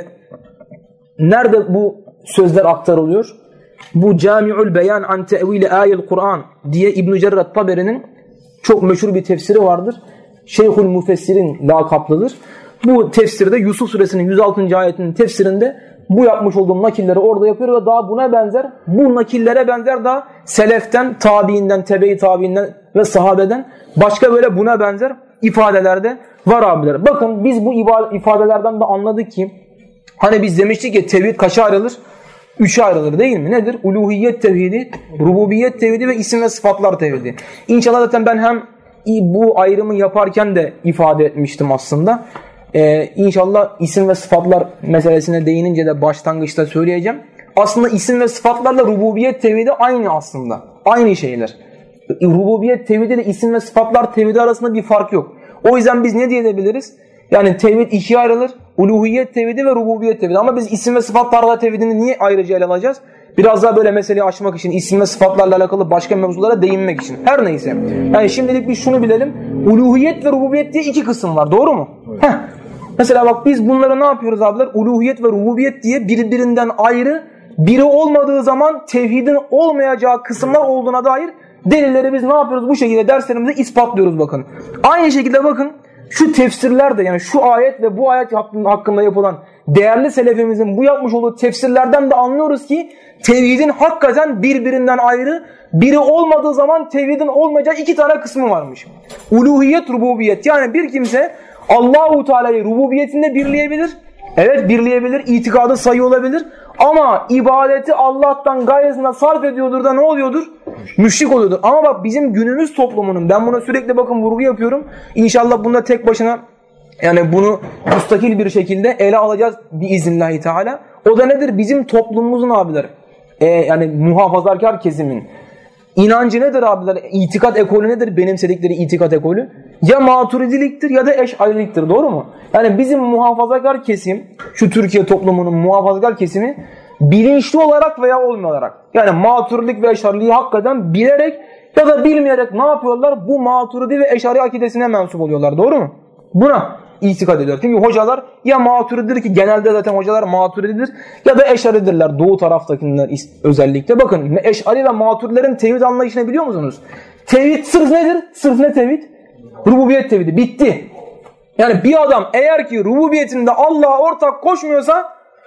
nerede bu sözler aktarılıyor? Bu Cami'ul Beyan an Te'vil Ayel Kur'an diye İbn-i Cerrah Taberi'nin çok meşhur bir tefsiri vardır. Şeyhül Müfessirin lakaplıdır. Bu tefsirde Yusuf suresinin yüz altıncı ayetinin tefsirinde bu yapmış olduğum nakilleri orada yapıyor ve daha buna benzer, bu nakillere benzer daha seleften, tabiinden, tebe-i tabiinden ve sahabeden başka böyle buna benzer ifadelerde var abiler. Bakın biz bu ifadelerden de anladık ki hani biz demiştik ya tevhid kaça ayrılır? Üçe ayrılır değil mi? Nedir? Uluhiyet tevhidi, rububiyet tevhidi ve isim ve sıfatlar tevhidi. İnşallah zaten ben hem bu ayrımı yaparken de ifade etmiştim aslında. Ee, inşallah isim ve sıfatlar meselesine değinince de başlangıçta söyleyeceğim. Aslında isim ve sıfatlarla rububiyet tevhidi aynı aslında. Aynı şeyler. Rububiyet tevhidi ile isim ve sıfatlar tevhidi arasında bir fark yok. O yüzden biz ne diyebiliriz? Yani tevhid ikiye ayrılır. Uluhiyet tevhidi ve rububiyet tevhidi. Ama biz isim ve sıfatlarla tevhidini niye ayrıca ele alacağız? Biraz daha böyle meseleyi açmak için, isim ve sıfatlarla alakalı başka mevzulara değinmek için. Her neyse. Yani şimdilik biz şunu bilelim. Uluhiyet ve rububiyet diye iki kısım var. Doğru mu? Heh. Mesela bak biz bunları ne yapıyoruz abiler? Uluhiyet ve rububiyet diye birbirinden ayrı, biri olmadığı zaman tevhidin olmayacağı kısımlar olduğuna dair delilleri biz ne yapıyoruz? Bu şekilde derslerimizde ispatlıyoruz bakın. Aynı şekilde bakın şu tefsirlerde yani şu ayet ve bu ayet hakkında yapılan değerli selefimizin bu yapmış olduğu tefsirlerden de anlıyoruz ki tevhidin hakikaten birbirinden ayrı, biri olmadığı zaman tevhidin olmayacağı iki tane kısmı varmış. Uluhiyet, rububiyet. Yani bir kimse Allah-u Teala'yı rububiyetinde birleyebilir. Evet birleyebilir, itikadı sayı olabilir. Ama ibadeti Allah'tan gayesine sarf ediyordur da ne oluyordur? Müşrik oluyordur. Ama bak bizim günümüz toplumunun, ben buna sürekli bakın vurgu yapıyorum. İnşallah bunda tek başına yani bunu müstakil bir şekilde ele alacağız biiznillahü teala. O da nedir? Bizim toplumumuzun abiler. Ee, yani muhafazakar kesimin İnancı nedir abiler? İtikat ekolü nedir? Benimsedikleri itikat ekolü. Ya maturidiliktir ya da eşariliktir. Doğru mu? Yani bizim muhafazakar kesim, şu Türkiye toplumunun muhafazakar kesimi bilinçli olarak veya olmayarak. Yani maturidilik ve eşariliği hakikaten bilerek ya da bilmeyerek ne yapıyorlar? Bu maturidi ve eşari akidesine mensup oluyorlar. Doğru mu? Buna itikad ediyor. Çünkü hocalar ya maturididir ki genelde zaten hocalar maturididir ya da eşaridirler. Doğu taraftakiler özellikle. Bakın eşari ve maturidilerin tevhid anlayışını biliyor musunuz? Tevhid sırf nedir? Sırf ne tevhid? Rububiyet tevhidi. Bitti. Yani bir adam eğer ki rububiyetinde Allah'a ortak koşmuyorsa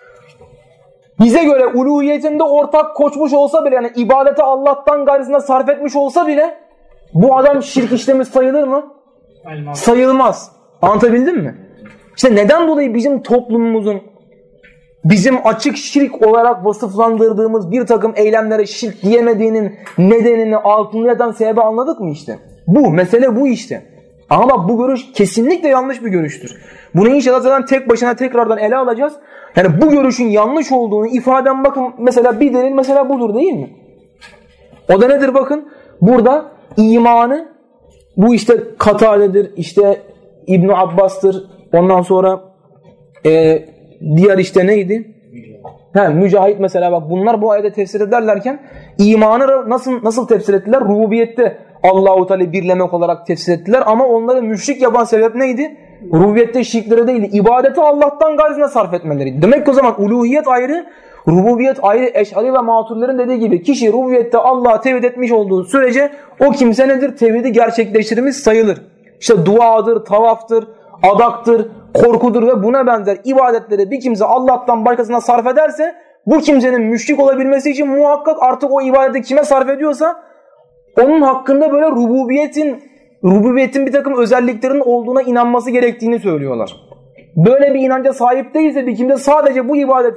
bize göre uluhiyetinde ortak koşmuş olsa bile yani ibadeti Allah'tan gayrısına sarf etmiş olsa bile bu adam şirk işlemiş sayılır mı? Sayılmaz. Sayılmaz. Anlatabildim mi? İşte neden dolayı bizim toplumumuzun bizim açık şirk olarak vasıflandırdığımız bir takım eylemlere şirk diyemediğinin nedenini altında yatan sebebi anladık mı işte? Bu, mesele bu işte. Ama bak bu görüş kesinlikle yanlış bir görüştür. Bunu inşallah zaten tek başına tekrardan ele alacağız. Yani bu görüşün yanlış olduğunu ifaden bakın mesela bir delil mesela budur değil mi? O da nedir bakın? Burada imanı bu işte Katade'dir, işte İbn Abbas'tır. Ondan sonra e, diğer işte neydi? He, Mücahit mesela bak bunlar bu ayette tefsir ederlerken imanı nasıl nasıl tefsir ettiler? Rububiyette Allah-u Teala'yı birlemek olarak tefsir ettiler ama onları müşrik yapan sebep neydi? Rububiyette şirkleri değildi. İbadeti Allah'tan gayrısına sarf etmeleri. Demek ki o zaman uluhiyet ayrı, rububiyet ayrı. Eş'ari ve Maturidilerin dediği gibi kişi rububiyette Allah'a tevhid etmiş olduğu sürece o kimse nedir? Tevhidi gerçekleştirmiş sayılır. İşte duadır, tavaftır, adaktır, korkudur ve buna benzer ibadetleri bir kimse Allah'tan başkasına sarf ederse bu kimsenin müşrik olabilmesi için muhakkak artık o ibadeti kime sarf ediyorsa onun hakkında böyle rububiyetin rububiyetin bir takım özelliklerinin olduğuna inanması gerektiğini söylüyorlar. Böyle bir inanca sahip değilse bir kimse sadece bu ibadeti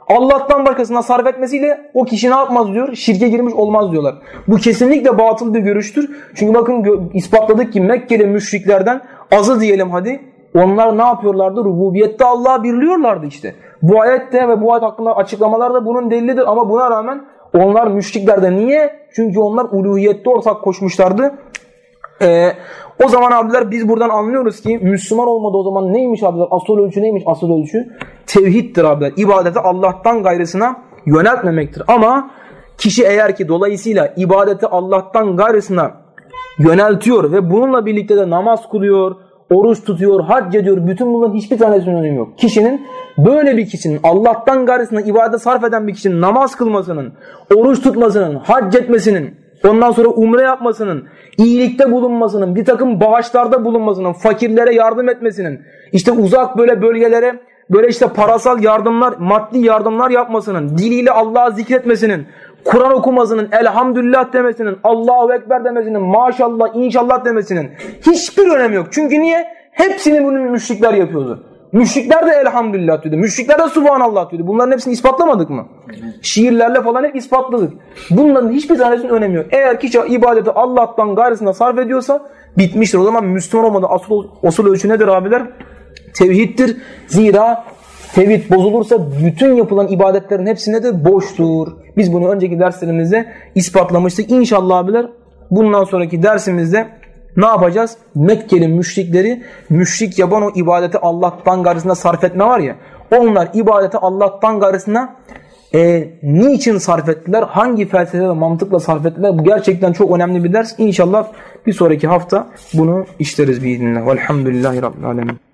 Allah'tan başkasına sarf etmesiyle o kişi ne yapmaz diyor? Şirke girmiş olmaz diyorlar. Bu kesinlikle batıl bir görüştür. Çünkü bakın ispatladık ki Mekkeli müşriklerden azı diyelim hadi. Onlar ne yapıyorlardı? Rububiyette Allah'ı birliyorlardı işte. Bu ayette ve bu ayet hakkında açıklamalar da bunun delilidir ama buna rağmen onlar müşriklerde. Niye? Çünkü onlar uluhiyette ortak koşmuşlardı. Ee, o zaman abiler biz buradan anlıyoruz ki Müslüman olmadı o zaman neymiş abiler? Asıl ölçü neymiş? Asıl ölçü tevhiddir abiler. İbadeti Allah'tan gayrısına yöneltmemektir. Ama kişi eğer ki dolayısıyla ibadeti Allah'tan gayrısına yöneltiyor ve bununla birlikte de namaz kılıyor, oruç tutuyor, hac ediyor. Bütün bunların hiçbir tanesinin önemi yok. Kişinin böyle bir kişinin Allah'tan gayrısına ibadet sarf eden bir kişinin namaz kılmasının, oruç tutmasının, hac etmesinin, ondan sonra umre yapmasının, iyilikte bulunmasının, bir takım bağışlarda bulunmasının, fakirlere yardım etmesinin, işte uzak böyle bölgelere böyle işte parasal yardımlar, maddi yardımlar yapmasının, diliyle Allah'ı zikretmesinin, Kur'an okumasının, elhamdülillah demesinin, Allahu Ekber demesinin, maşallah, inşallah demesinin hiçbir önemi yok. Çünkü niye? Hepsini bunu müşrikler yapıyordu. Müşrikler de elhamdülillah diyordu. Müşrikler de subhanallah diyordu. Bunların hepsini ispatlamadık mı? Şiirlerle falan hep ispatladık. Bunların hiçbir tanesinin önemi yok. Eğer kişi ibadeti Allah'tan gayrısına sarf ediyorsa bitmiştir. O zaman Müslüman olmadı. Asıl, asıl ölçü nedir abiler? Tevhiddir. Zira tevhid bozulursa bütün yapılan ibadetlerin hepsi nedir? Boştur. Biz bunu önceki derslerimizde ispatlamıştık. İnşallah abiler bundan sonraki dersimizde ne yapacağız? Mekkeli müşrikleri müşrik yapan o ibadeti Allah'tan gayrısına sarf etme var ya. Onlar ibadeti Allah'tan gayrısına e, niçin sarf ettiler? Hangi felsefe ve mantıkla sarf ettiler? Bu gerçekten çok önemli bir ders. İnşallah bir sonraki hafta bunu işleriz biiznillah. Velhamdülillahi Rabbil Alemin.